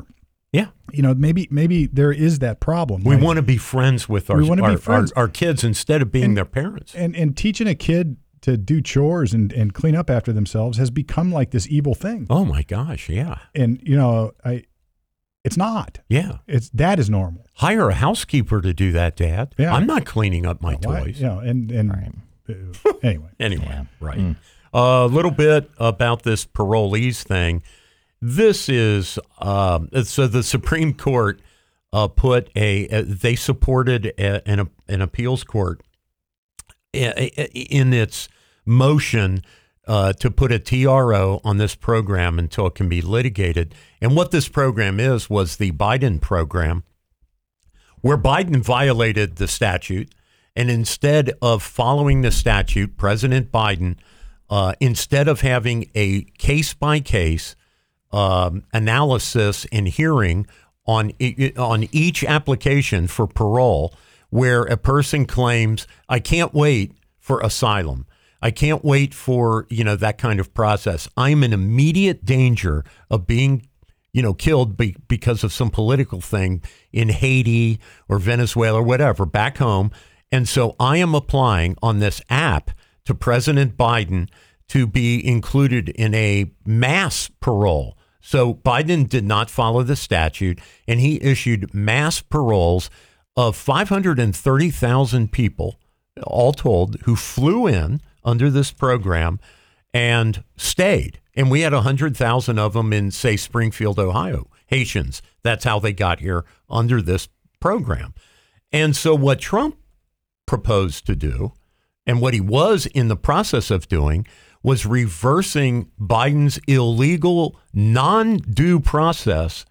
Yeah. You know, maybe maybe there is that problem. We like, want to be friends with our, We wanna be our, friends. our, our kids instead of being And- their parents. and and teaching a kid to do chores and, and clean up after themselves has become like this evil thing. Oh, my gosh. Yeah. And, you know, I it's not. Yeah. It's that is normal. Hire a housekeeper to do that, Dad. Yeah. I'm not cleaning up my Why- toys. You know, and, and Right. uh, anyway. Anyway, Yeah. right. A little bit about this parolees thing. This is um, so the Supreme Court uh, put a, uh, they supported a, an, an appeals court in its motion uh, to put a T R O on this program until it can be litigated. And what this program is was the Biden program, where Biden violated the statute. And instead of following the statute, President Biden, uh, instead of having a case-by-case um, analysis and hearing on e- on each application for parole, where a person claims, I can't wait for asylum. I can't wait for, you know, that kind of process. I'm in immediate danger of being, you know, killed be, because of some political thing in Haiti or Venezuela or whatever back home. And so I am applying on this app to President Biden to be included in a mass parole. So Biden did not follow the statute, and he issued mass paroles of five hundred thirty thousand people, all told, who flew in under this program and stayed. And we had one hundred thousand of them in, say, Springfield, Ohio, Haitians. That's how they got here under this program. And so what Trump proposed to do, and what he was in the process of doing, was reversing Biden's illegal non-due process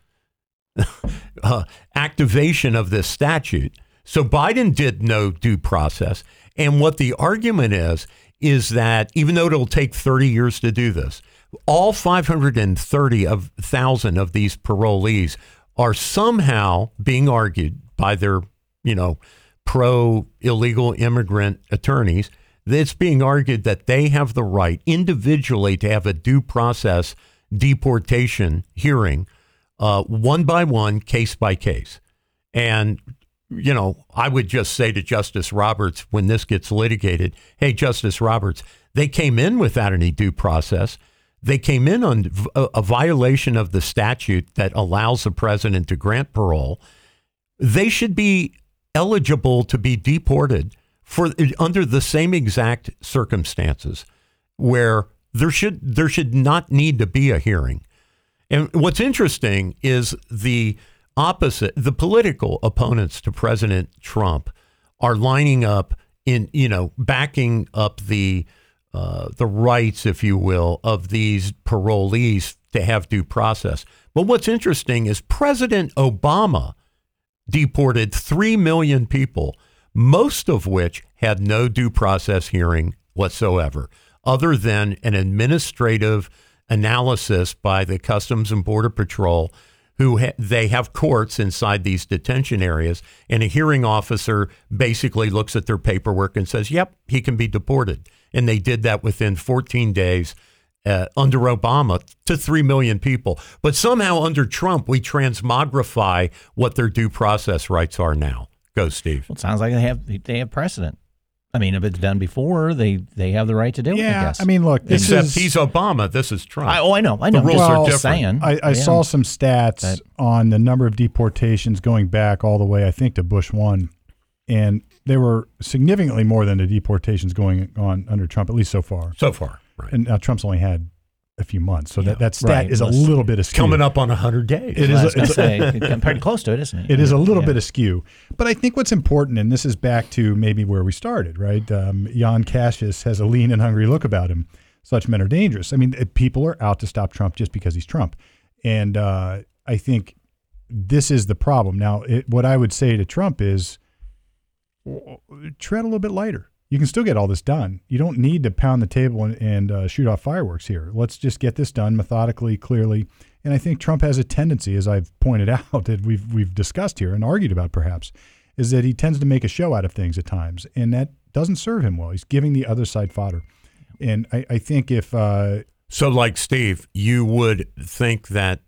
uh, activation of this statute. So Biden did no due process. And what the argument is, is that even though it'll take thirty years to do this, all five hundred thirty of thousand of these parolees are somehow being argued by their, you know, pro illegal immigrant attorneys. It's being argued that they have the right individually to have a due process deportation hearing, uh, one by one, case by case. And, you know, I would just say to Justice Roberts, when this gets litigated, hey, Justice Roberts, they came in without any due process. They came in on a, a violation of the statute that allows the president to grant parole. They should be eligible to be deported for under the same exact circumstances, where there should there should not need to be a hearing. And what's interesting is the opposite. The political opponents to President Trump are lining up in, you know, backing up the uh, the rights, if you will, of these parolees to have due process. But what's interesting is President Obama deported three million people, most of which had no due process hearing whatsoever, other than an administrative analysis by the Customs and Border Patrol, who ha- they have courts inside these detention areas, and a hearing officer basically looks at their paperwork and says, yep, he can be deported. And they did that within fourteen days uh, under Obama to three million people. But somehow under Trump, we transmogrify what their due process rights are now. Go, Steve. Well, it sounds like they have they have precedent. I mean, if it's done before, they, they have the right to do it, I Yeah, guess. I mean, look, this Except is, he's Obama. This is Trump. I, oh, I know. I know. The rules Just are different. saying. I, I Yeah. saw some stats That- on the number of deportations going back all the way, I think, to Bush one, and they were significantly more than the deportations going on under Trump, at least so far. So far, right. And now Trump's only had a few months, so Yeah, that, that stat right. is a Let's- little bit askew. Coming up on one hundred days. It I is. was A, going it's to a- say, it's pretty close to it, isn't it? It is a little Yeah. bit askew. But I think what's important, and this is back to maybe where we started, right? Um, Jan Cassius has a lean and hungry look about him. Such men are dangerous. I mean, people are out to stop Trump just because he's Trump. And uh, I think this is the problem. Now, it, what I would say to Trump is w- tread a little bit lighter. You can still get all this done. You don't need to pound the table and, and uh, shoot off fireworks here. Let's just get this done methodically, clearly. And I think Trump has a tendency, as I've pointed out, that we've we've discussed here and argued about perhaps, is that he tends to make a show out of things at times, and that doesn't serve him well. He's giving the other side fodder. And I, I think if uh, So like Steve, you would think that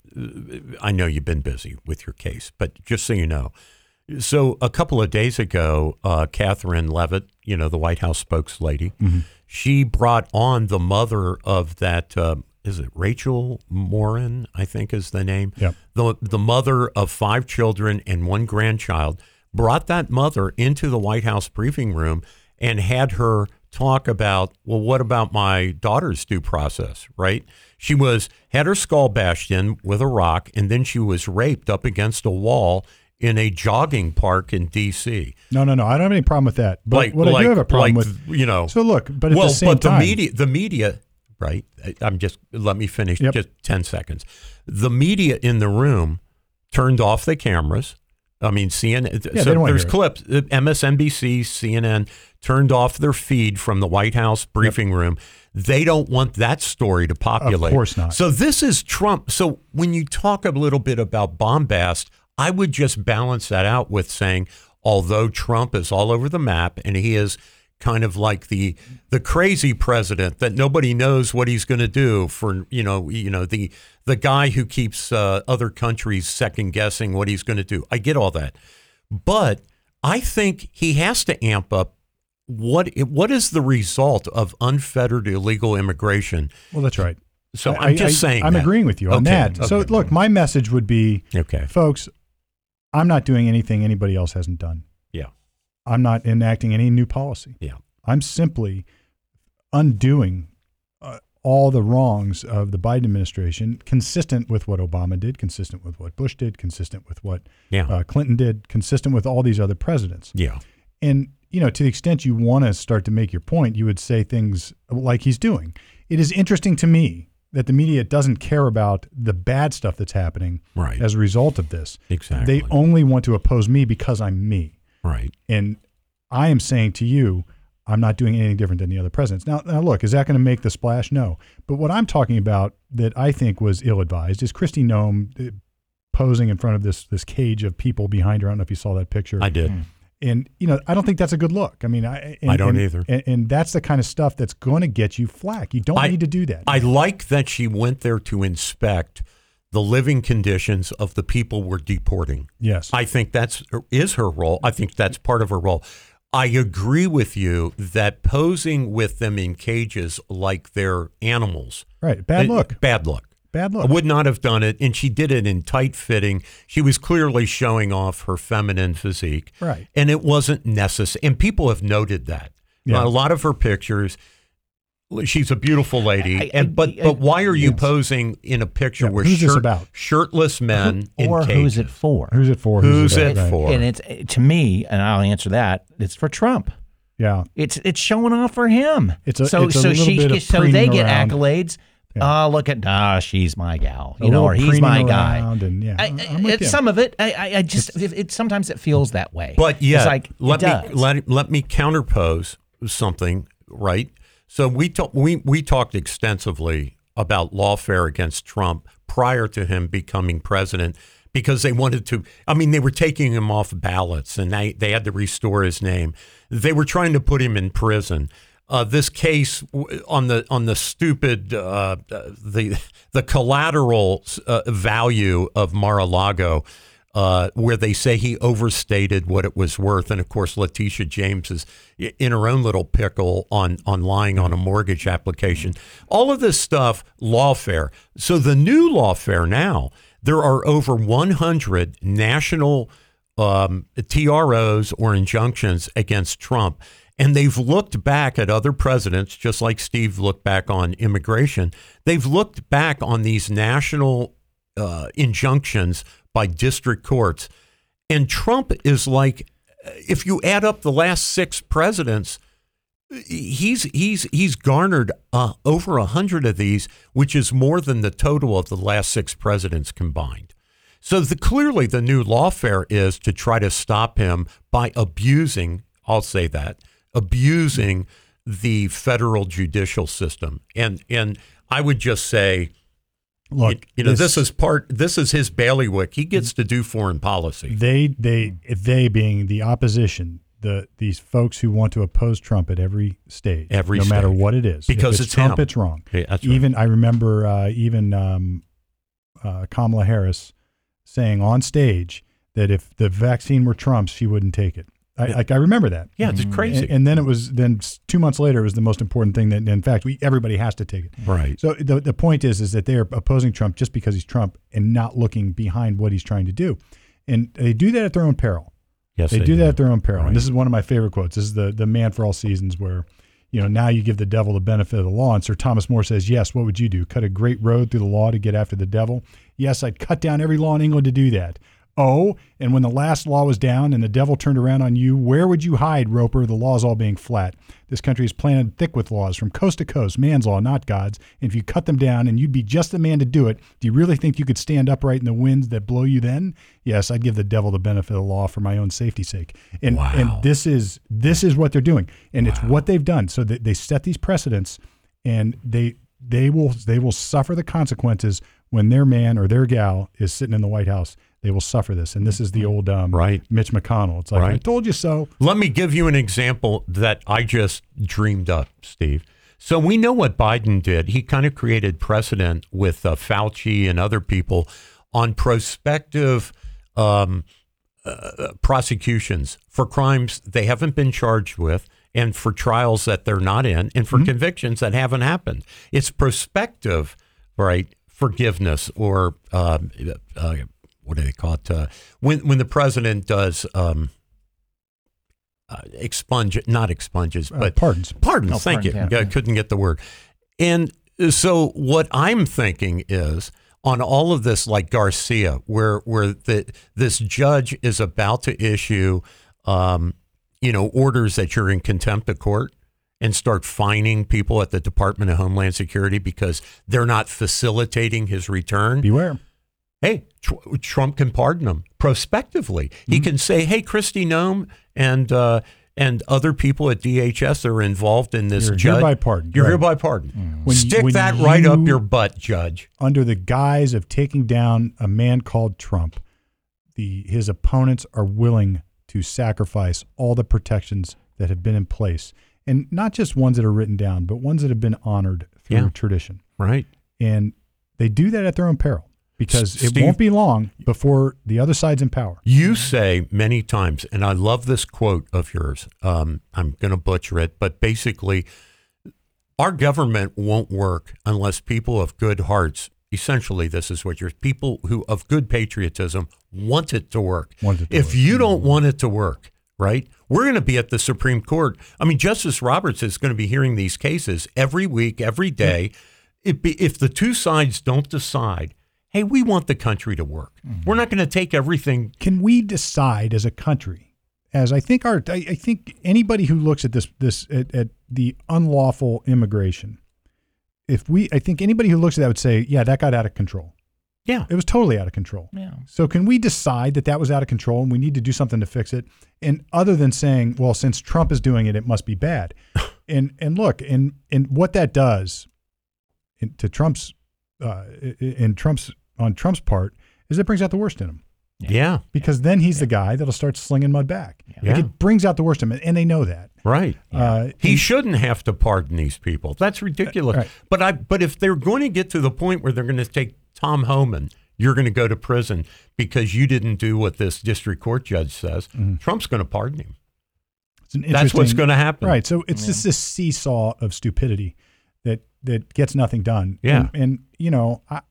I know you've been busy with your case, but just so you know. So a couple of days ago, uh, Catherine Levitt, you know, the White House spokeslady, mm-hmm. she brought on the mother of that, uh, is it Rachel Morin, I think is the name? Yep. The, the mother of five children and one grandchild, brought that mother into the White House briefing room and had her talk about, well, what about my daughter's due process, right? She was had her skull bashed in with a rock, and then she was raped up against a wall in a jogging park in D C. No, no, no. I don't have any problem with that. But like, what I like, do have a problem like, with, you know. So look, but at well, the same but the time, media, the media, right? I'm just let me finish yep. just ten seconds. The media in the room turned off the cameras. I mean, C N N. Yeah, so there's it. clips. M S N B C, C N N turned off their feed from the White House briefing yep. room. They don't want that story to populate. Of course not. So this is Trump. So when you talk a little bit about bombast, I would just balance that out with saying, although Trump is all over the map and he is kind of like the the crazy president that nobody knows what he's going to do for, you know, you know the the guy who keeps uh, other countries second guessing what he's going to do. I get all that, but I think he has to amp up. What what is the result of unfettered illegal immigration? Well, that's right. So I, I'm just I, saying. I'm that. agreeing with you on okay. that. Okay. So look, my message would be, okay, folks, I'm not doing anything anybody else hasn't done. Yeah. I'm not enacting any new policy. Yeah. I'm simply undoing uh, all the wrongs of the Biden administration, consistent with what Obama did, consistent with what Bush did, consistent with what yeah. uh, Clinton did, consistent with all these other presidents. Yeah. And, you know, to the extent you want to start to make your point, you would say things like he's doing. It is interesting to me that the media doesn't care about the bad stuff that's happening right. as a result of this. Exactly. They only want to oppose me because I'm me. Right. And I am saying to you, I'm not doing anything different than the other presidents. Now, now look, is that going to make the splash? No. But what I'm talking about that I think was ill-advised is Kristi Noem posing in front of this this cage of people behind her. I don't know if you saw that picture. I did. Mm. And, you know, I don't think that's a good look. I mean, I, and, I don't and, either. And, and that's the kind of stuff that's going to get you flack. You don't I, need to do that. I like that she went there to inspect the living conditions of the people we're deporting. Yes. I think that's is her role. I think that's part of her role. I agree with you that posing with them in cages like they're animals. Right. Bad look. It, bad look. Bad look. I would not have done it, and she did it in tight fitting. She was clearly showing off her feminine physique, right? And it wasn't necessary. And people have noted that. Yeah. A lot of her pictures, she's a beautiful lady, I, I, and but I, but why are you yes. posing in a picture yeah, where who's shirt, this about? shirtless men Who, in or cages? Who's it for? Who's it for? Who's, who's it, it for? And it's to me, and I'll answer that. It's for Trump. Yeah, it's it's showing off for him. It's a, so it's a so she bit of so they get around. accolades. Yeah. Oh, look at ah, she's my gal, you a know, or he's my guy. And, yeah, I, I, some of it, I, I just it, it sometimes it feels that way. But yeah, it's like, let it me does. let let me counterpose something, right? So we talk, we we talked extensively about lawfare against Trump prior to him becoming president because they wanted to. I mean, they were taking him off ballots, and they they had to restore his name. They were trying to put him in prison. Uh, this case on the on the stupid uh, the the collateral uh, value of Mar-a-Lago, uh, where they say he overstated what it was worth, and of course Letitia James is in her own little pickle on on lying on a mortgage application. All of this stuff, lawfare. So the new lawfare now, there are over one hundred national um, T R Os or injunctions against Trump. And they've looked back at other presidents, just like Steve looked back on immigration. They've looked back on these national uh, injunctions by district courts. And Trump is like, if you add up the last six presidents, he's he's he's garnered uh, over a hundred of these, which is more than the total of the last six presidents combined. So the, clearly the new lawfare is to try to stop him by abusing, I'll say that, abusing the federal judicial system. And and I would just say, look, you know, this, this is part, this is his bailiwick. He gets to do foreign policy. They, they, they being the opposition, the these folks who want to oppose Trump at every stage, every no stage. matter what it is. Because if it's, it's Trump, him. It's wrong. Yeah, that's right. Even I remember uh, even um, uh, Kamala Harris saying on stage that if the vaccine were Trump's, she wouldn't take it. I, Yeah. like, I remember that. Yeah, it's crazy. And, and then it was then two months later, it was the most important thing that, in fact, we everybody has to take it. Right. So the the point is, is that they are opposing Trump just because he's Trump and not looking behind what he's trying to do, and they do that at their own peril. Yes, They, do that at their own peril. Right. And this is one of my favorite quotes. This is the the Man for All Seasons, where, you know, now you give the devil the benefit of the law. And Sir Thomas More says, yes, what would you do? Cut a great road through the law to get after the devil? Yes, I'd cut down every law in England to do that. Oh, and when the last law was down and the devil turned around on you, where would you hide, Roper? The law's all being flat. This country is planted thick with laws from coast to coast, man's law, not God's. And if you cut them down and you'd be just the man to do it, do you really think you could stand upright in the winds that blow you then? Yes, I'd give the devil the benefit of the law for my own safety's sake. And Wow. and this is this is what they're doing. And wow. It's what they've done. So they, they set these precedents, and they they will they will suffer the consequences when their man or their gal is sitting in the White House. They will suffer this. And this is the old um, right. Mitch McConnell. It's like, right. I told you so. Let me give you an example that I just dreamed up, Steve. So we know what Biden did. He kind of created precedent with uh, Fauci and other people on prospective um, uh, prosecutions for crimes they haven't been charged with, and for trials that they're not in, and for mm-hmm. convictions that haven't happened. It's prospective, right, forgiveness or uh, uh, what do they call it? Uh, when when the president does um, uh, expunge, not expunges, but uh, pardons. Pardons. No, thank pardons, you. yeah. I couldn't get the word. And so what I'm thinking is on all of this, like Garcia, where where the this judge is about to issue, um, you know, orders that you're in contempt of court and start fining people at the Department of Homeland Security because they're not facilitating his return. Beware. Hey, tr- Trump can pardon them prospectively. Mm-hmm. He can say, "Hey, Kristi Noem and uh, and other people at D H S are involved in this. You're judge. hereby pardoned. You're right. hereby pardoned. Mm. When, Stick when that right you, up your butt, Judge." Under the guise of taking down a man called Trump, the his opponents are willing to sacrifice all the protections that have been in place, and not just ones that are written down, but ones that have been honored through Yeah. tradition. Right. And they do that at their own peril. Because Steve, it won't be long before the other side's in power. You say many times, and I love this quote of yours. Um, I'm going to butcher it, but basically, our government won't work unless people of good hearts, essentially this is what you're, people who of good patriotism want it to work. Want it to if work. you don't want it to work, right, we're going to be at the Supreme Court. I mean, Justice Roberts is going to be hearing these cases every week, every day. It be, if the two sides don't decide, hey, we want the country to work. Mm-hmm. We're not going to take everything. Can we decide as a country, as I think our, I, I think anybody who looks at this, this at, at the unlawful immigration, if we, I think anybody who looks at that would say, yeah, that got out of control. Yeah, it was totally out of control. Yeah. So can we decide that that was out of control and we need to do something to fix it? And other than saying, well, since Trump is doing it, it must be bad. and and look, and and what that does, in, to Trump's, uh, in Trump's. on Trump's part, is it brings out the worst in him. Yeah. Because then he's yeah. the guy that'll start slinging mud back. Yeah. Like it brings out the worst in him, and they know that. Right. Yeah. Uh, he shouldn't have to pardon these people. That's ridiculous. Right. But I. But if they're going to get to the point where they're going to take Tom Homan, you're going to go to prison because you didn't do what this district court judge says, mm-hmm. Trump's going to pardon him. It's an That's what's going to happen. Right. So it's yeah. just this seesaw of stupidity that, that gets nothing done. Yeah. And, and you know, I,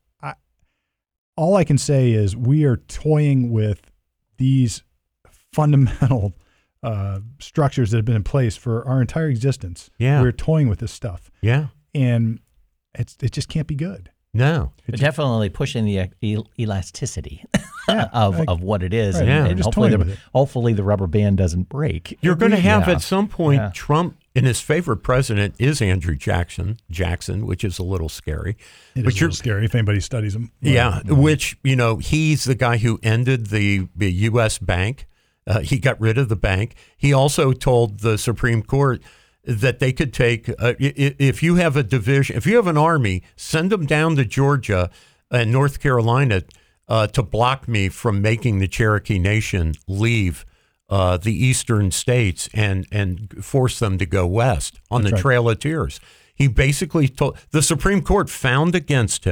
all I can say is we are toying with these fundamental uh, structures that have been in place for our entire existence. Yeah. We're toying with this stuff. Yeah. And it's it just can't be good. No. But definitely pushing the el- elasticity yeah, of, like, of what it is. Right, and, yeah. and hopefully, the, hopefully the rubber band doesn't break. You're going to have yeah. at some point yeah. Trump, and his favorite president is Andrew Jackson, Jackson, which is a little scary. It but is a little scary if anybody studies him. Yeah, well, which, you know, he's the guy who ended the, the U S bank. Uh, he got rid of the bank. He also told the Supreme Court that they could take, uh, if you have a division, if you have an army, send them down to Georgia and North Carolina uh, to block me from making the Cherokee Nation leave uh, the eastern states and, and force them to go west on That's the right. Trail of Tears. He basically told, the Supreme Court found against him,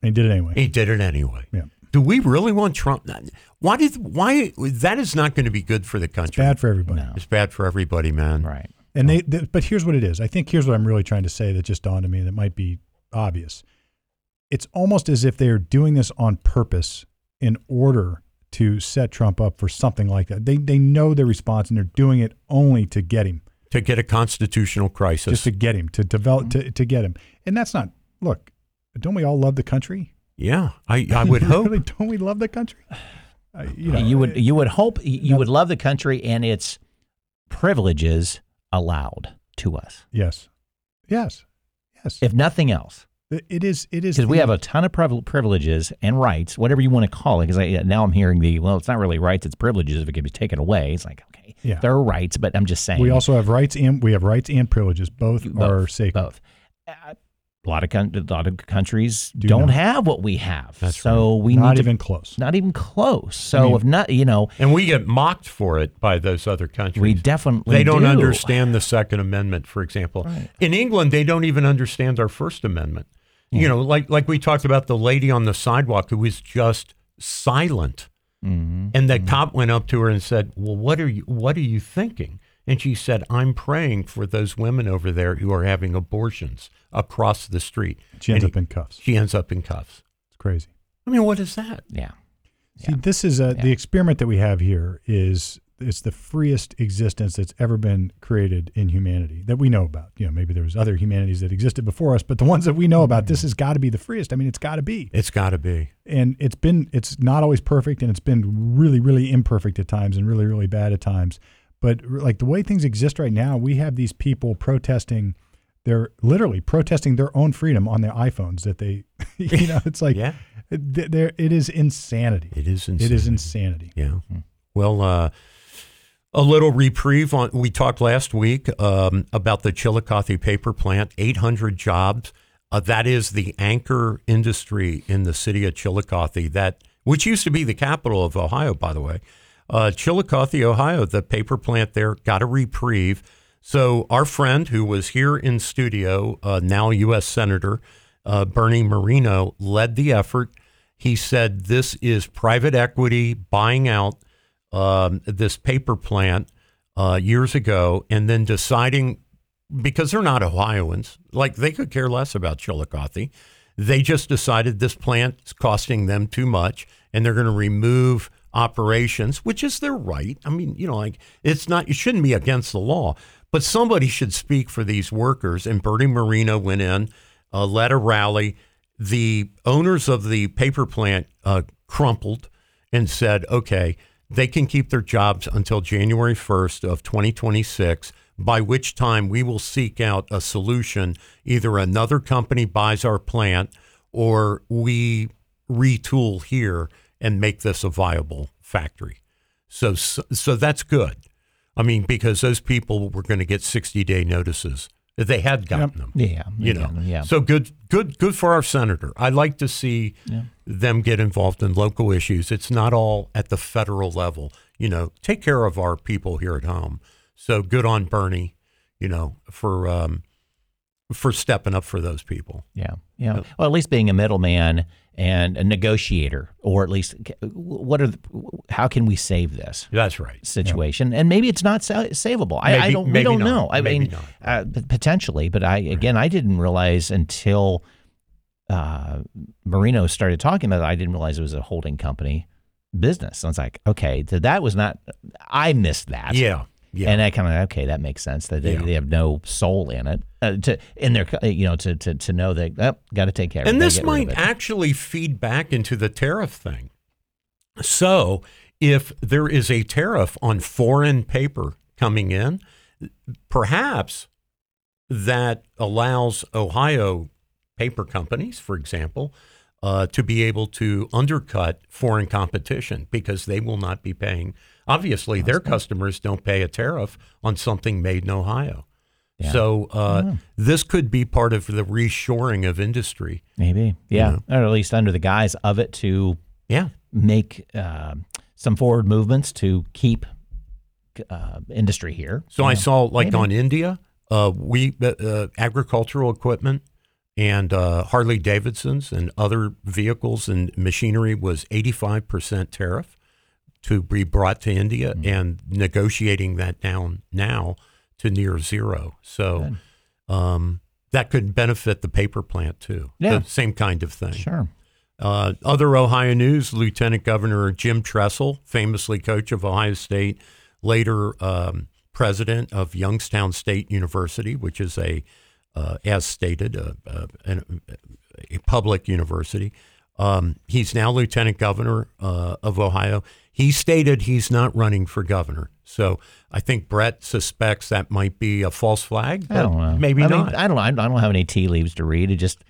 he did it anyway. He did it anyway. Yeah. Do we really want Trump? Why did why that is not going to be good for the country? It's bad for everybody. No. It's bad for everybody, man. Right. And they, they, but here's what it is. I think here's what I'm really trying to say that just dawned on me that might be obvious. It's almost as if they're doing this on purpose in order to set Trump up for something like that. They they know their response and they're doing it only to get him. To get a constitutional crisis. Just to get him, to develop, to, to get him. And that's not, look, don't we all love the country? Yeah, I, I would hope. Really, don't we love the country? Uh, you know, you would you would hope you no, would love the country and its privileges allowed to us. Yes, yes, yes. If nothing else, it is. It is because we have a ton of privileges and rights, whatever you want to call it. Because now I'm hearing the well, it's not really rights; it's privileges. If it can be taken away, it's like okay, yeah. there are rights, but I'm just saying we also have rights and we have rights and privileges. Both, both are sacred. Both. Uh, A lot of con- a lot of countries Do don't not. have what we have, That's so right. we not need even to, close. Not even close. So I mean, if not, you know, And we get mocked for it by those other countries. we definitely They don't do. understand the Second Amendment, for example. Right. In England, they don't even understand our First Amendment. Yeah. You know, like like we talked about the lady on the sidewalk who was just silent, Mm-hmm. and the mm-hmm. cop went up to her and said, "Well, what are you what are you thinking?" And she said, "I'm praying for those women over there who are having abortions across the street." She ends And up in cuffs. She ends up in cuffs. It's crazy. I mean, what is that? Yeah. See, Yeah. this is a, Yeah. the experiment that we have here is it's the freest existence that's ever been created in humanity that we know about. You know, maybe there was other humanities that existed before us, but the ones that we know about, this has got to be the freest. I mean, it's got to be. It's got to be. And it's been, it's not always perfect, and it's been really, really imperfect at times and really, really bad at times. But like the way things exist right now, we have these people protesting. They're literally protesting their own freedom on their iPhones that they, you know, it's like, Yeah. it, there, it is insanity. It is insanity. It is insanity. Yeah. Well, uh, a little reprieve on. We talked last week um, about the Chillicothe paper plant, eight hundred jobs. Uh, that is the anchor industry in the city of Chillicothe, that which used to be the capital of Ohio, by the way. Uh, Chillicothe, Ohio, the paper plant there got a reprieve. So our friend who was here in studio, uh, now U S Senator uh, Bernie Moreno, led the effort. He said this is private equity buying out um, this paper plant uh, years ago and then deciding, because they're not Ohioans, like they could care less about Chillicothe. They just decided this plant is costing them too much and they're going to remove operations, which is their right. I mean, you know, like it's not, it shouldn't be against the law, but somebody should speak for these workers. And Bernie Moreno went in, uh, led a rally. The owners of the paper plant uh, crumpled and said, okay, they can keep their jobs until January first of twenty twenty-six, by which time we will seek out a solution. Either another company buys our plant or we retool here and make this a viable factory. So, so, so that's good. I mean, because those people were going to get sixty-day notices. They had gotten Yep. them. Yeah. You yeah, know, Yeah. so good, good, good for our senator. I like to see Yeah. them get involved in local issues. It's not all at the federal level. You know, take care of our people here at home. So good on Bernie, you know, for um, for stepping up for those people. Yeah. Yeah. Well, at least being a middleman and a negotiator, or at least what are the, how can we save this That's right. situation? And maybe it's not sa- savable. I, I Maybe- don't. We maybe don't not. know. I Maybe mean, not. uh, p- potentially, but I again, I didn't realize until uh, Marino started talking about it. I didn't realize it was a holding company business. I was like, okay, so that was not. I missed that. Yeah. Yeah. And I kind of okay, that makes sense that they, Yeah. they have no soul in it uh, to in their you know to to to know that oh, got to take care of it. And Gotta this get rid might of it. actually feed back into the tariff thing. So if there is a tariff on foreign paper coming in, perhaps that allows Ohio paper companies, for example, uh, to be able to undercut foreign competition because they will not be paying. Obviously, their customers don't pay a tariff on something made in Ohio. Yeah. So uh, this could be part of the reshoring of industry. Maybe, yeah, know. or at least under the guise of it to Yeah. make uh, some forward movements to keep uh, industry here. So I saw, like maybe. on India, uh, we uh, uh, agricultural equipment and uh, Harley Davidson's and other vehicles and machinery was eighty-five percent tariff to be brought to India, mm-hmm. and negotiating that down now to near zero. So um, that could benefit the paper plant too. Yeah. The same kind of thing. Sure. Uh, other Ohio news, Lieutenant Governor Jim Tressel, famously coach of Ohio State, later um, president of Youngstown State University, which is a, uh, as stated, a, a, a public university. Um, he's now Lieutenant Governor uh, of Ohio. He stated he's not running for governor. So I think Brett suspects that might be a false flag, but I don't know. maybe I not. Mean, I don't know. I don't have any tea leaves to read. It just,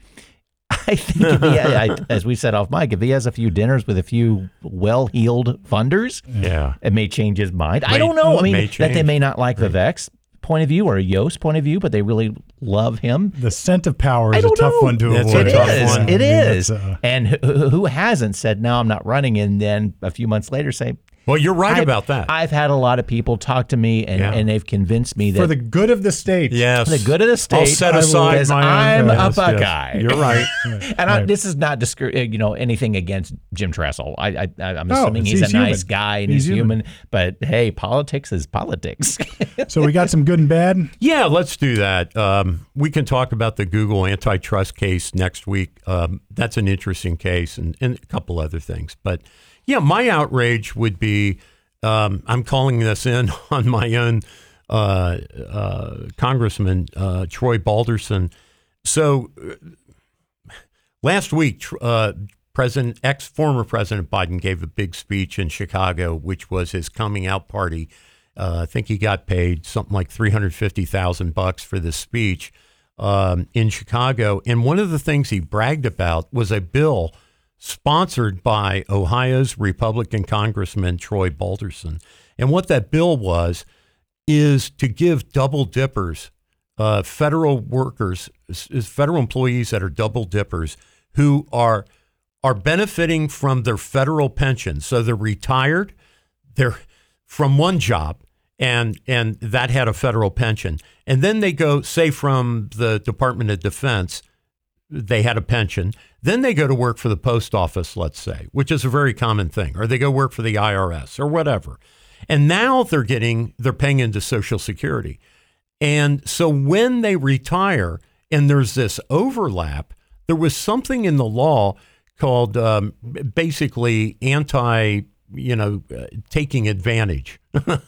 I think, if he, I, as we said off mic, if he has a few dinners with a few well-heeled funders, yeah, it may change his mind. May, I don't know. I mean, that they may not like right. Vivek's point of view or a Yost point of view, but they really love him. The scent of power is I a don't tough know. one to That's avoid. a It tough is. one. It I mean, is. uh, And who, who hasn't said, no, I'm not running, and then a few months later say, well, you're right I've, about that. I've had a lot of people talk to me, and, Yeah. and they've convinced me that for the good of the state. yes. the good of the state, I'll set aside because my I'm own. a yes, yes. Buckeye. You're right. And I, this is not discour- you know anything against Jim Tressel. I, I, I'm No, assuming he's he's a nice human. guy and He's he's, human. human. But hey, politics is politics. So we got some good and bad. Yeah, let's do that. Um, we can talk about the Google antitrust case next week. Um, that's an interesting case, and, and a couple other things. But yeah, my outrage would be, um, I'm calling this in on my own uh, uh, Congressman, uh, Troy Balderson. So uh, last week, uh, President, ex-former President Biden gave a big speech in Chicago, which was his coming out party. Uh, I think he got paid something like three hundred fifty thousand bucks for this speech um, in Chicago. And one of the things he bragged about was a bill sponsored by Ohio's Republican Congressman Troy Balderson. And what that bill was is to give double dippers, uh, federal workers, federal employees that are double dippers who are are benefiting from their federal pension. So they're retired, they're from one job, and and that had a federal pension. And then they go, say, from the Department of Defense, they had a pension. Then they go to work for the post office, let's say, which is a very common thing, or they go work for the I R S or whatever. And now they're getting, they're paying into Social Security. And so when they retire and there's this overlap, there was something in the law called um, basically anti, you know, uh, taking advantage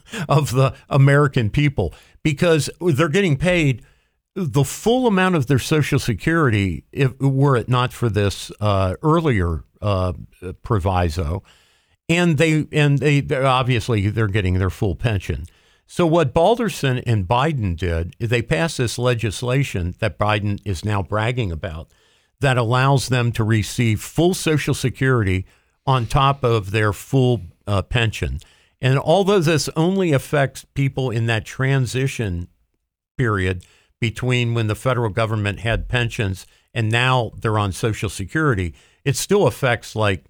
of the American people, because they're getting paid the full amount of their Social Security, if were it not for this uh, earlier uh, proviso, and they and they they're obviously they're getting their full pension. So what Balderson and Biden did is they passed this legislation that Biden is now bragging about that allows them to receive full Social Security on top of their full uh, pension. And although this only affects people in that transition period between when the federal government had pensions and now they're on Social Security, it still affects, like,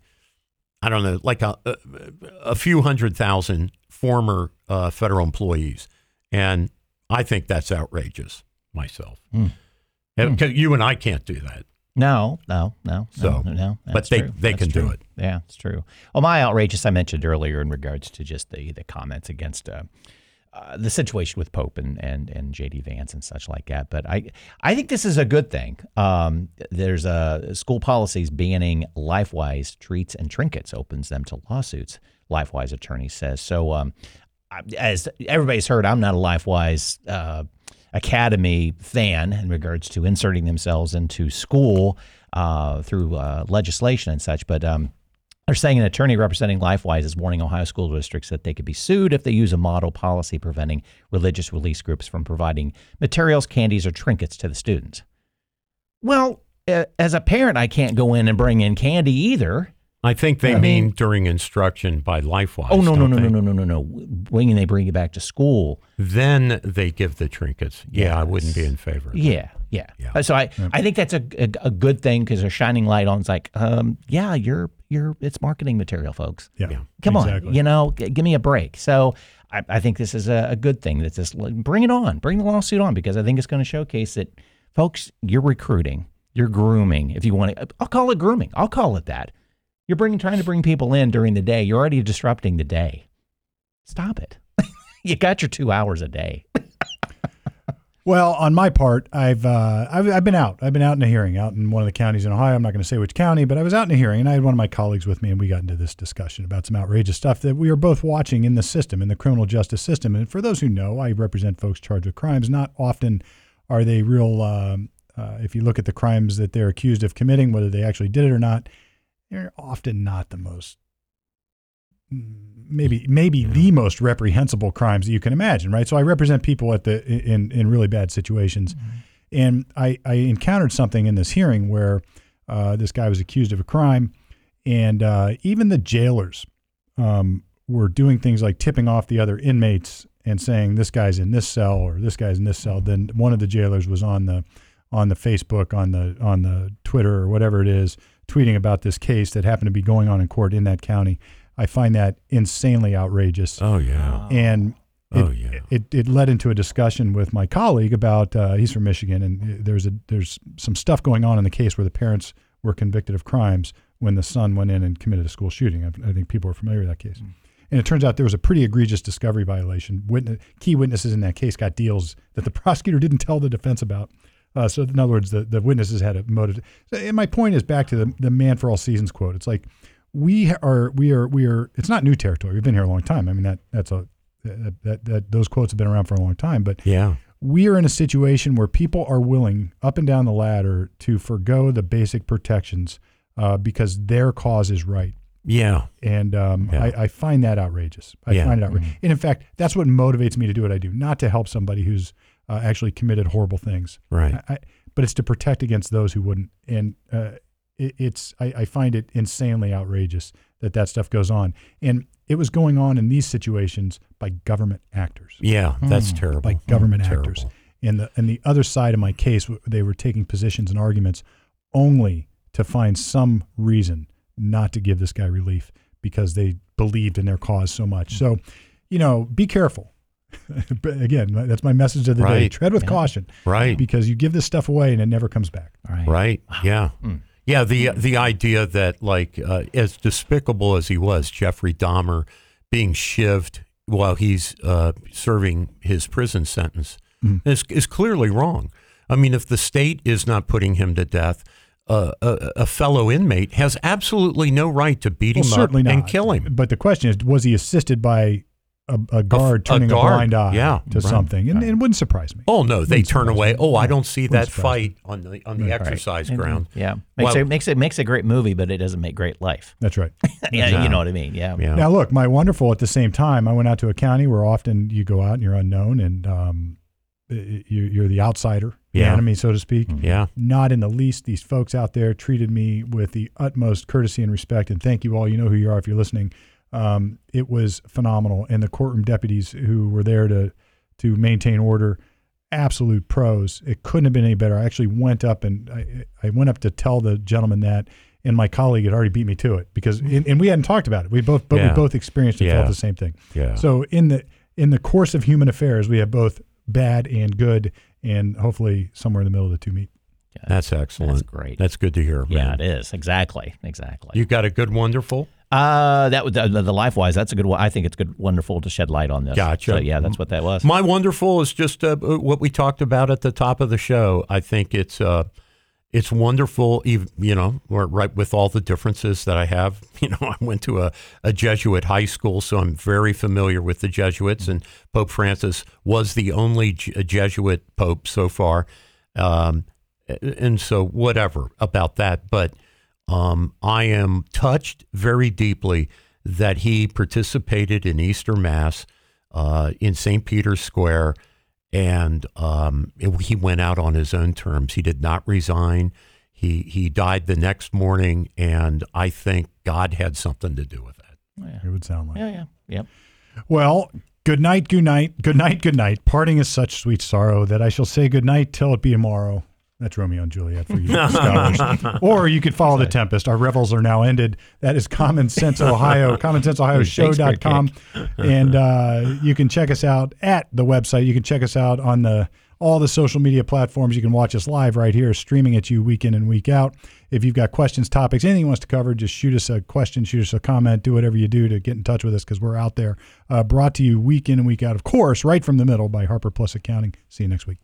I don't know, like a, a, a few hundred thousand former uh, federal employees. And I think that's outrageous myself. Mm. And, mm. You and I can't do that. No, no, no, so, no, no. But they, true. they that's can true. do it. Yeah, it's true. Well, my outrage, as I mentioned earlier, in regards to just the, the comments against uh, uh, the situation with Pope and, and, and J D Vance and such like that. But I I think this is a good thing. Um, there's a school policies banning LifeWise treats and trinkets opens them to lawsuits. LifeWise attorney says so. Um, as everybody's heard, I'm not a LifeWise uh, Academy fan in regards to inserting themselves into school uh, through uh, legislation and such. But um, they're saying an attorney representing LifeWise is warning Ohio school districts that they could be sued if they use a model policy preventing religious release groups from providing materials, candies, or trinkets to the students. Well, uh, as a parent, I can't go in and bring in candy either. I think they I mean, mean during instruction by LifeWise. Oh, no, no, don't no, they? no, no, no, no, no. When they bring it back to school. Then they give the trinkets. Yeah, Yes. I wouldn't be in favor of that. Yeah, yeah. Yeah. Uh, So I, I think that's a, a, a good thing because they're shining light on. It's like, um, yeah, you're you're it's marketing material, folks. Yeah. Yeah. Come exactly. on, you know, g- give me a break. So I, I think this is a, a good thing. That's just bring it on, bring the lawsuit on, because I think it's going to showcase that, folks, you're recruiting. You're grooming, if you want to. I'll call it grooming. I'll call it that. You're bringing, trying to bring people in during the day. You're already disrupting the day. Stop it. You got your two hours a day. Well, on my part, I've, uh, I've I've been out. I've been out in a hearing out in one of the counties in Ohio. I'm not going to say which county, but I was out in a hearing, and I had one of my colleagues with me, and we got into this discussion about some outrageous stuff that we were both watching in the system, in the criminal justice system. And for those who know, I represent folks charged with crimes. Not often are they real. Um, uh, if you look at the crimes that they're accused of committing, whether they actually did it or not, they're often not the most. Maybe maybe yeah. the most reprehensible crimes that you can imagine, right? So I represent people at the in in really bad situations, mm-hmm. and I, I encountered something in this hearing where uh, this guy was accused of a crime, and uh, even the jailers um, were doing things like tipping off the other inmates and saying this guy's in this cell or this guy's in this cell. Then one of the jailers was on the on the Facebook, on the on the Twitter or whatever it is, tweeting about this case that happened to be going on in court in that county. I find that insanely outrageous. Oh, yeah. And it, oh, yeah. it, it led into a discussion with my colleague about, uh, he's from Michigan, and there's a there's some stuff going on in the case where the parents were convicted of crimes when the son went in and committed a school shooting. I, I think people are familiar with that case. Mm. And it turns out there was a pretty egregious discovery violation. Witness, key witnesses in that case got deals that the prosecutor didn't tell the defense about. Uh, so in other words, the, the witnesses had a motive. So, and my point is back to the, the man for all seasons quote. It's like, We are, we are, we are. It's not new territory. We've been here a long time. I mean, that that's a that, that that those quotes have been around for a long time. But yeah, we are in a situation where people are willing up and down the ladder to forgo the basic protections uh, because their cause is right. Yeah, and um, yeah. I, I find that outrageous. I yeah. find it outrageous. Mm-hmm. And in fact, that's what motivates me to do what I do. Not to help somebody who's uh, actually committed horrible things. Right. I, I, but it's to protect against those who wouldn't. And uh, It's I, I find it insanely outrageous that that stuff goes on, and it was going on in these situations by government actors. Yeah, that's mm. terrible. By government mm, actors. And the and the other side of my case, they were taking positions and arguments only to find some reason not to give this guy relief because they believed in their cause so much. So, you know, be careful. Again, that's my message of the right. day. Tread with yeah. caution, right? Because you give this stuff away and it never comes back. Right. Right. Wow. Yeah. Mm. Yeah, the the idea that, like, uh, as despicable as he was, Jeffrey Dahmer being shivved while he's uh, serving his prison sentence mm. is, is clearly wrong. I mean, if the state is not putting him to death, uh, a, a fellow inmate has absolutely no right to beat well, him certainly up not. and kill him. But the question is, was he assisted by a, a guard a, turning a, guard, a blind eye yeah, to right, something? And right. it wouldn't surprise me. Oh no, they wouldn't turn away. Me. Oh, yeah. I don't see that fight me. on the on the right. exercise right. ground. Yeah, makes well, it makes it makes a great movie, but it doesn't make great life. That's right. yeah, yeah, you know what I mean. Yeah. yeah. Now look, my wonderful. At the same time, I went out to a county where often you go out and you're unknown, and um, you're the outsider, the yeah. enemy, so to speak. Yeah. Not in the least. These folks out there treated me with the utmost courtesy and respect, and thank you all. You know who you are if you're listening. Um, it was phenomenal. And the courtroom deputies who were there to to maintain order, absolute pros. It couldn't have been any better. I actually went up and I, I went up to tell the gentleman that, and my colleague had already beat me to it because, and, and we hadn't talked about it. We both, but yeah. we both experienced and yeah. felt the same thing. Yeah. So in the in the course of human affairs, we have both bad and good, and hopefully somewhere in the middle of the two meet. Yeah, that's excellent. That's great. That's good to hear. Yeah, man. it is. Exactly. Exactly. You got a good, wonderful? Uh, that the, the life-wise, that's a good one. I think it's good, wonderful to shed light on this. Gotcha. So, yeah, that's what that was. My wonderful is just uh, what we talked about at the top of the show. I think it's uh, it's wonderful, even, you know, right with all the differences that I have. You know, I went to a, a Jesuit high school, so I'm very familiar with the Jesuits, and Pope Francis was the only J- Jesuit pope so far. Um, and so whatever about that, but Um, I am touched very deeply that he participated in Easter Mass uh, in Saint Peter's Square, and um, it, he went out on his own terms. He did not resign. He he died the next morning, and I think God had something to do with that. Yeah. It would sound like. Yeah, yeah, yep. Well, good night, good night, good night, good night. Parting is such sweet sorrow that I shall say good night till it be tomorrow. That's Romeo and Juliet for you scholars. Or you could follow The Tempest. Our revels are now ended. That is Common Sense Ohio, common sense ohio show dot com. And uh, you can check us out at the website. You can check us out on the all the social media platforms. You can watch us live right here, streaming at you week in and week out. If you've got questions, topics, anything you want us to cover, just shoot us a question, shoot us a comment, do whatever you do to get in touch with us because we're out there. Uh, brought to you week in and week out, of course, right from the middle by Harper Plus Accounting. See you next week.